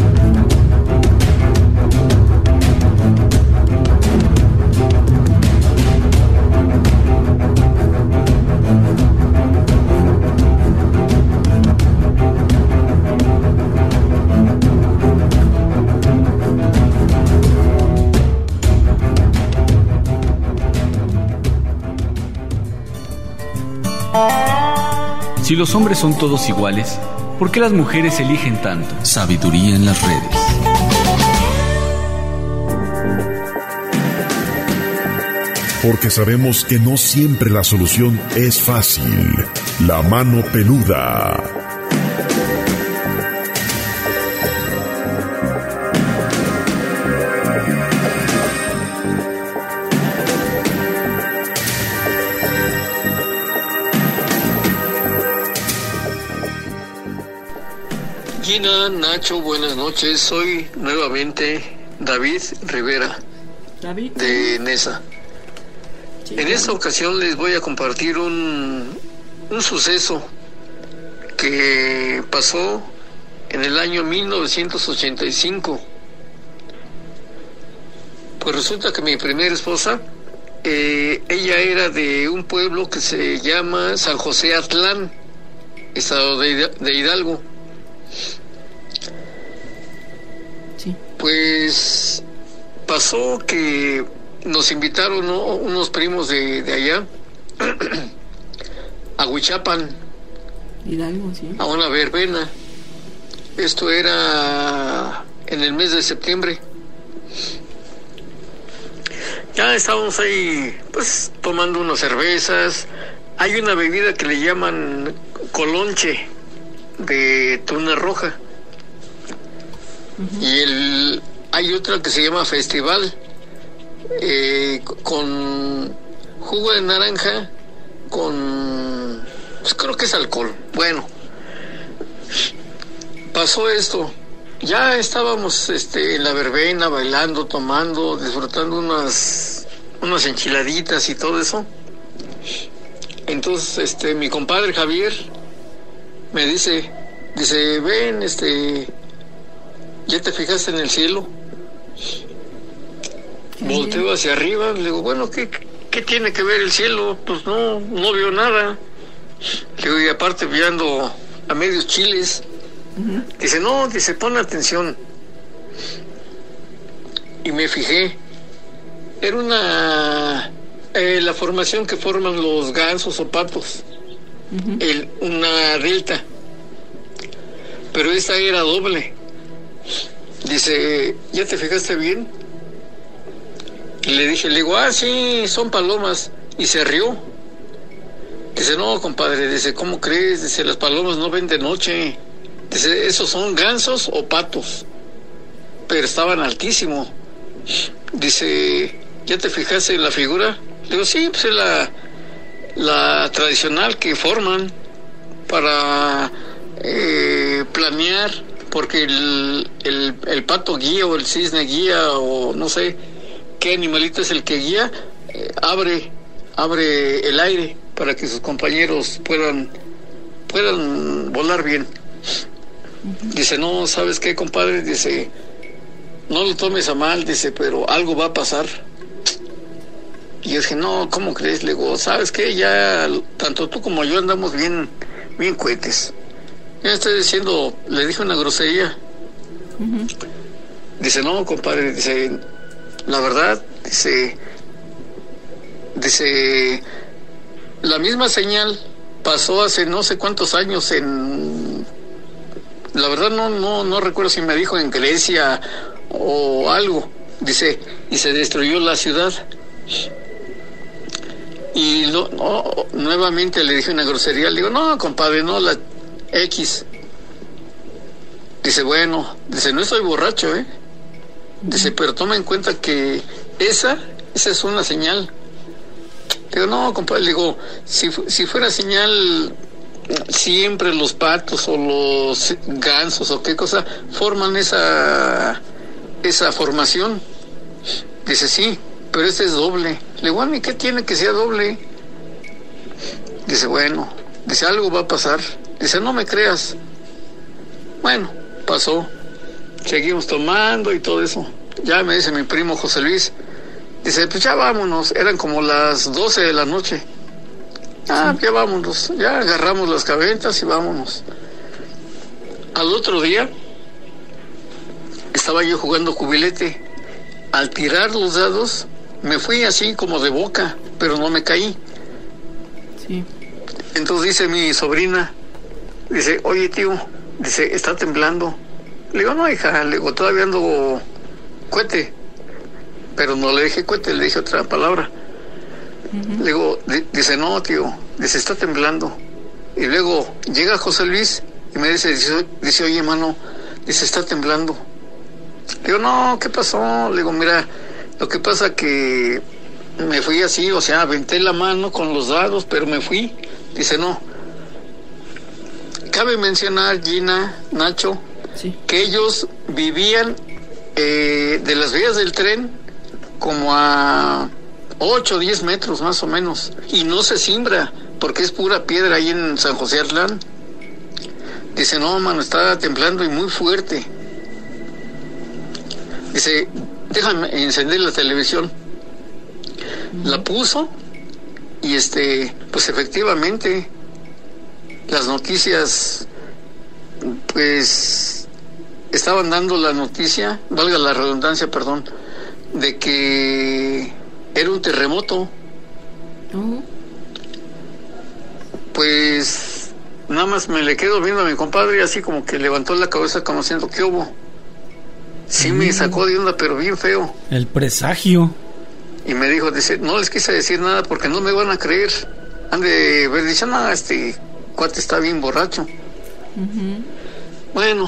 K: Si los hombres son todos iguales, ¿por qué las mujeres eligen tanto? Sabiduría en las redes.
L: Porque sabemos que no siempre la solución es fácil. La Mano Peluda.
Q: Gina, Nacho, buenas noches. Soy nuevamente David Rivera, de Nesa. En esta ocasión les voy a compartir un suceso que pasó en el año 1985. Pues resulta que mi primera esposa, ella era de un pueblo que se llama San José Atlán, estado de Hidalgo. Pues pasó que nos invitaron, ¿no?, unos primos de allá a Huichapan,
G: Hidalgo, sí,
Q: a una verbena. Esto era en el mes de septiembre. Ya estábamos ahí, pues, tomando unas cervezas. Hay una bebida que le llaman colonche de tuna roja. Y hay otra que se llama Festival, con jugo de naranja, con, pues creo que es alcohol. Bueno, pasó esto. Ya estábamos en la verbena, bailando, tomando, disfrutando unas enchiladitas y todo eso. Entonces mi compadre Javier me dice, ven, ¿ya te fijaste en el cielo? Volteo hacia arriba, le digo, bueno, ¿qué tiene que ver el cielo? Pues no veo nada. Le digo, y aparte viendo a medios chiles. Dice, no, pon atención. Y me fijé. Era la formación que forman los gansos o patos. Una delta. Pero esta era doble. Dice, ¿ya te fijaste bien? Y le digo, sí, son palomas. Y se rió. Dice, no, compadre, dice, ¿cómo crees? Dice, las palomas no ven de noche. Dice, ¿esos son gansos o patos? Pero estaban altísimos. Dice, ¿ya te fijaste en la figura? Le digo, sí, pues es la tradicional que forman para planear, porque el pato guía o el cisne guía o no sé qué animalito es el que guía, abre el aire para que sus compañeros puedan volar bien. Dice, no, ¿sabes qué, compadre? Dice, no lo tomes a mal, dice, pero algo va a pasar. Y yo dije, no, ¿cómo crees? Le digo, ¿sabes qué? Ya tanto tú como yo andamos bien cohetes. Ya estoy diciendo, le dije una grosería. Dice, no, compadre, dice, la verdad, dice, la misma señal pasó hace no sé cuántos años la verdad no recuerdo si me dijo en Grecia o algo, dice, y se destruyó la ciudad. Y nuevamente le dije una grosería, le digo, no, compadre, no, la X. Dice, bueno, dice, no estoy borracho, dice, pero toma en cuenta que esa es una señal. Le digo, no, compadre, le digo, si fuera señal, siempre los patos o los gansos o qué cosa forman esa formación. Dice, sí, pero este es doble. Le digo, ¿a mí qué tiene que sea doble? Dice, bueno, dice, algo va a pasar. Dice, no me creas. Bueno, pasó. Seguimos tomando y todo eso. Ya me dice mi primo José Luis, dice, pues ya vámonos. Eran como las 12 de la noche. Ah, ya vámonos. Ya agarramos las cabentas y vámonos. Al otro día estaba yo jugando cubilete. Al tirar los dados me fui así como de boca, pero no me caí.
G: Sí.
Q: Entonces dice mi sobrina, dice, oye tío, dice, está temblando. Le digo, no hija, le digo, todavía ando cohete. Pero no le dije cohete, le dije otra palabra. Le digo, dice, no tío, dice, está temblando. Y luego llega José Luis y me dice, oye hermano, dice, está temblando. Le digo, no, ¿qué pasó? Le digo, mira, lo que pasa que me fui así, o sea, aventé la mano con los dados, pero me fui. Dice, no. Cabe mencionar, Gina, Nacho,
G: sí,
Q: que ellos vivían de las vías del tren como a 8 o 10 metros más o menos, y no se simbra, porque es pura piedra ahí en San José Atlán. Dice, no, mano, está temblando y muy fuerte. Dice, déjame encender la televisión. La puso y pues efectivamente las noticias, pues estaban dando la noticia, valga la redundancia, perdón, de que era un terremoto. Pues nada más me le quedo viendo a mi compadre así como que levantó la cabeza como haciendo, ¿qué hubo? Sí, me sacó de onda, pero bien feo.
H: El presagio.
Q: Y me dijo, dice, no les quise decir nada porque no me van a creer. Han de haber dicho, no, este cuate está bien borracho. Bueno,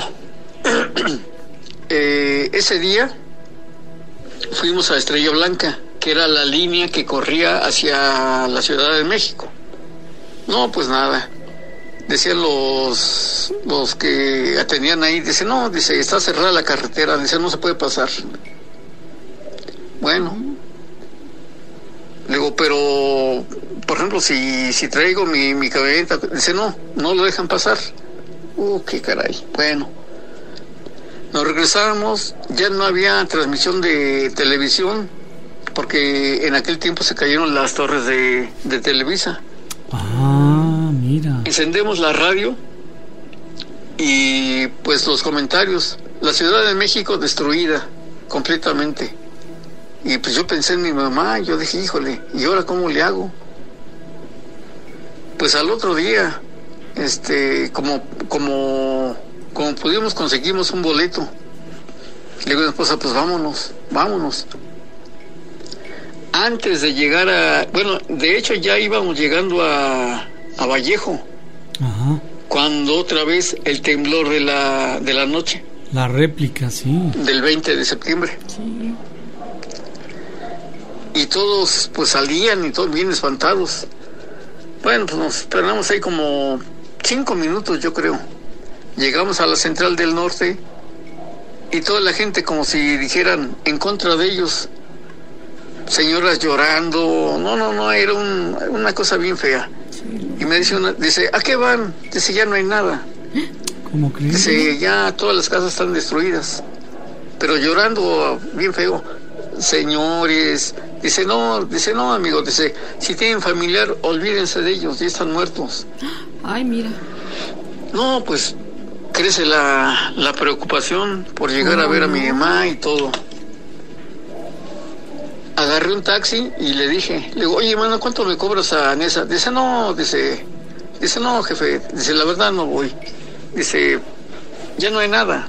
Q: ese día fuimos a Estrella Blanca, que era la línea que corría hacia la Ciudad de México. No, pues nada. Decían los que atendían ahí, dice, no, dice, está cerrada la carretera, dice, no se puede pasar. Bueno, le digo, pero, por ejemplo, si traigo mi camioneta, dice, no lo dejan pasar. Qué caray. Bueno, nos regresamos, ya no había transmisión de televisión, porque en aquel tiempo se cayeron las torres de Televisa.
H: Ah, mira.
Q: Encendemos la radio y pues los comentarios, la Ciudad de México destruida completamente. Y pues yo pensé en mi mamá, yo dije, híjole, ¿y ahora cómo le hago? Pues al otro día, como pudimos, conseguimos un boleto. Le digo a mi esposa, pues vámonos. Antes de llegar de hecho ya íbamos llegando a Vallejo.
H: Ajá.
Q: Cuando otra vez el temblor de la noche.
H: La réplica, sí.
Q: Del 20 de septiembre.
G: Sí.
Q: Y todos pues salían y todos bien espantados. Bueno, pues nos esperamos ahí como 5 minutos, yo creo. Llegamos a la Central del Norte y toda la gente como si dijeran en contra de ellos. Señoras llorando, no, era una cosa bien fea. Y me dice, ¿a qué van? Dice, ya no hay nada.
H: ¿Cómo crees?
Q: Dice, ya todas las casas están destruidas. Pero llorando bien feo. Señores, dice, no, amigo, dice, si tienen familiar, olvídense de ellos, ya están muertos.
G: Ay, mira.
Q: No, pues crece la preocupación por llegar a ver a mi mamá y todo. agarré un taxi y le digo, oye, hermano, ¿cuánto me cobras a Nesa? Dice, no, jefe, dice, la verdad no voy. Dice, ya no hay nada.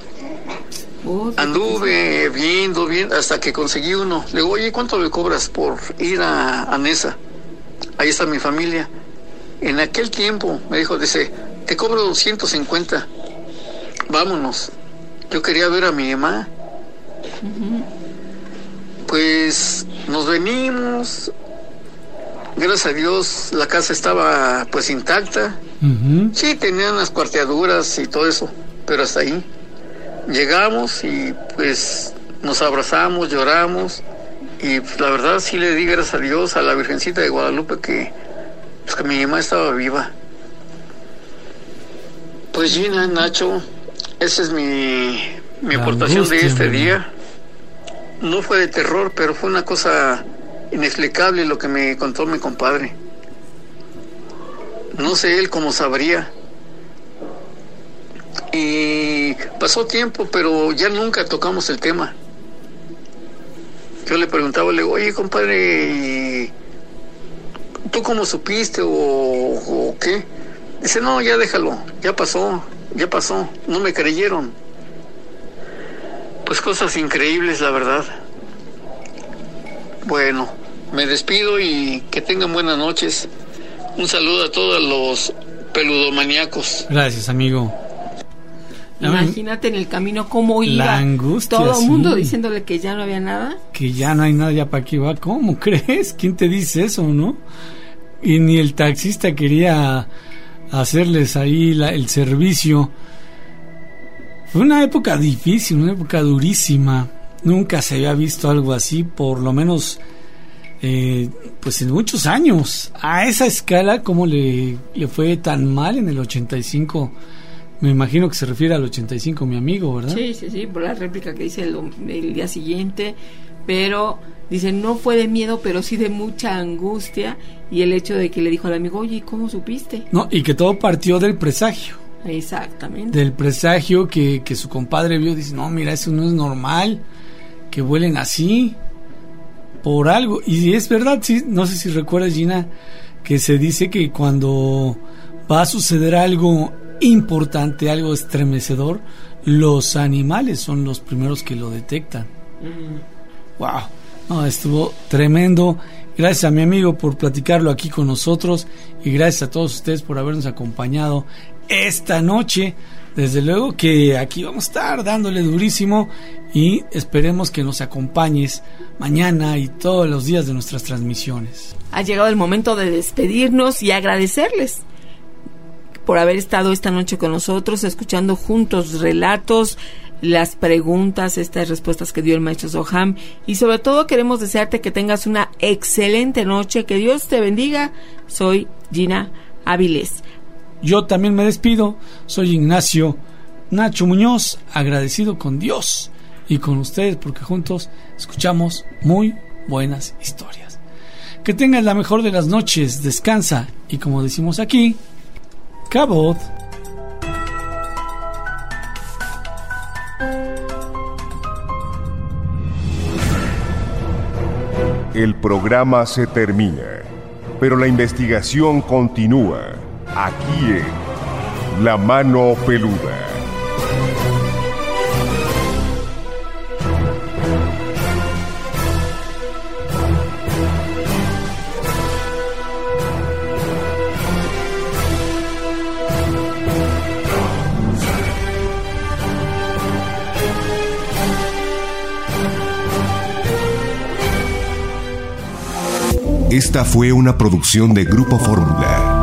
Q: Anduve viendo hasta que conseguí uno. Le digo, oye, ¿cuánto me cobras por ir a Nesa? Ahí está mi familia. En aquel tiempo me dijo, dice, te cobro 250. Vámonos. Yo quería ver a mi mamá. Pues nos venimos. Gracias a Dios la casa estaba pues intacta. Sí, tenía unas cuarteaduras y todo eso, pero hasta ahí. Llegamos y pues nos abrazamos, lloramos, y pues, la verdad sí le di gracias a Dios, a la Virgencita de Guadalupe, que mi mamá estaba viva. Pues Gina, Nacho, esa es mi aportación de este día. No fue de terror, pero fue una cosa inexplicable lo que me contó mi compadre. No sé él cómo sabría. Y pasó tiempo, pero ya nunca tocamos el tema. Yo le preguntaba, le digo, oye, compadre, ¿tú cómo supiste o qué? Dice, no, ya déjalo, ya pasó, no me creyeron. Pues cosas increíbles, la verdad. Bueno, me despido y que tengan buenas noches. Un saludo a todos los peludomaníacos.
H: Gracias, amigo.
G: Imagínate en el camino cómo iba.
H: La angustia,
G: todo el mundo
H: sí,
G: diciéndole que ya no había nada.
H: Que ya no hay nada, ya para qué va. ¿Cómo crees? ¿Quién te dice eso, no? Y ni el taxista quería hacerles ahí el servicio. Fue una época difícil, una época durísima. Nunca se había visto algo así, por lo menos pues en muchos años. A esa escala, ¿cómo le fue tan mal en el 85? Me imagino que se refiere al 85, mi amigo, ¿verdad?
G: Sí, por la réplica que dice el día siguiente, pero dice, no fue de miedo, pero sí de mucha angustia, y el hecho de que le dijo al amigo, oye, ¿cómo supiste?
H: No, y que todo partió del presagio.
G: Exactamente.
H: Del presagio que su compadre vio, dice, no, mira, eso no es normal, que vuelen así, por algo. Y es verdad, sí, no sé si recuerdas, Gina, que se dice que cuando va a suceder algo importante, algo estremecedor, los animales son los primeros que lo detectan. Wow, no, estuvo tremendo. Gracias a mi amigo por platicarlo aquí con nosotros, y gracias a todos ustedes por habernos acompañado esta noche. Desde luego que aquí vamos a estar dándole durísimo, y esperemos que nos acompañes mañana y todos los días de nuestras transmisiones.
G: Ha llegado el momento de despedirnos y agradecerles por haber estado esta noche con nosotros, escuchando juntos relatos, las preguntas, estas respuestas que dio el maestro Zoham, y sobre todo queremos desearte que tengas una excelente noche, que Dios te bendiga. Soy Gina Avilés.
H: Yo también me despido, soy Ignacio Nacho Muñoz, agradecido con Dios y con ustedes porque juntos escuchamos muy buenas historias. Que tengas la mejor de las noches, descansa, y como decimos aquí, Cabot.
C: El programa se termina, pero la investigación continúa aquí en La Mano Peluda.
B: Esta fue una producción de Grupo Fórmula.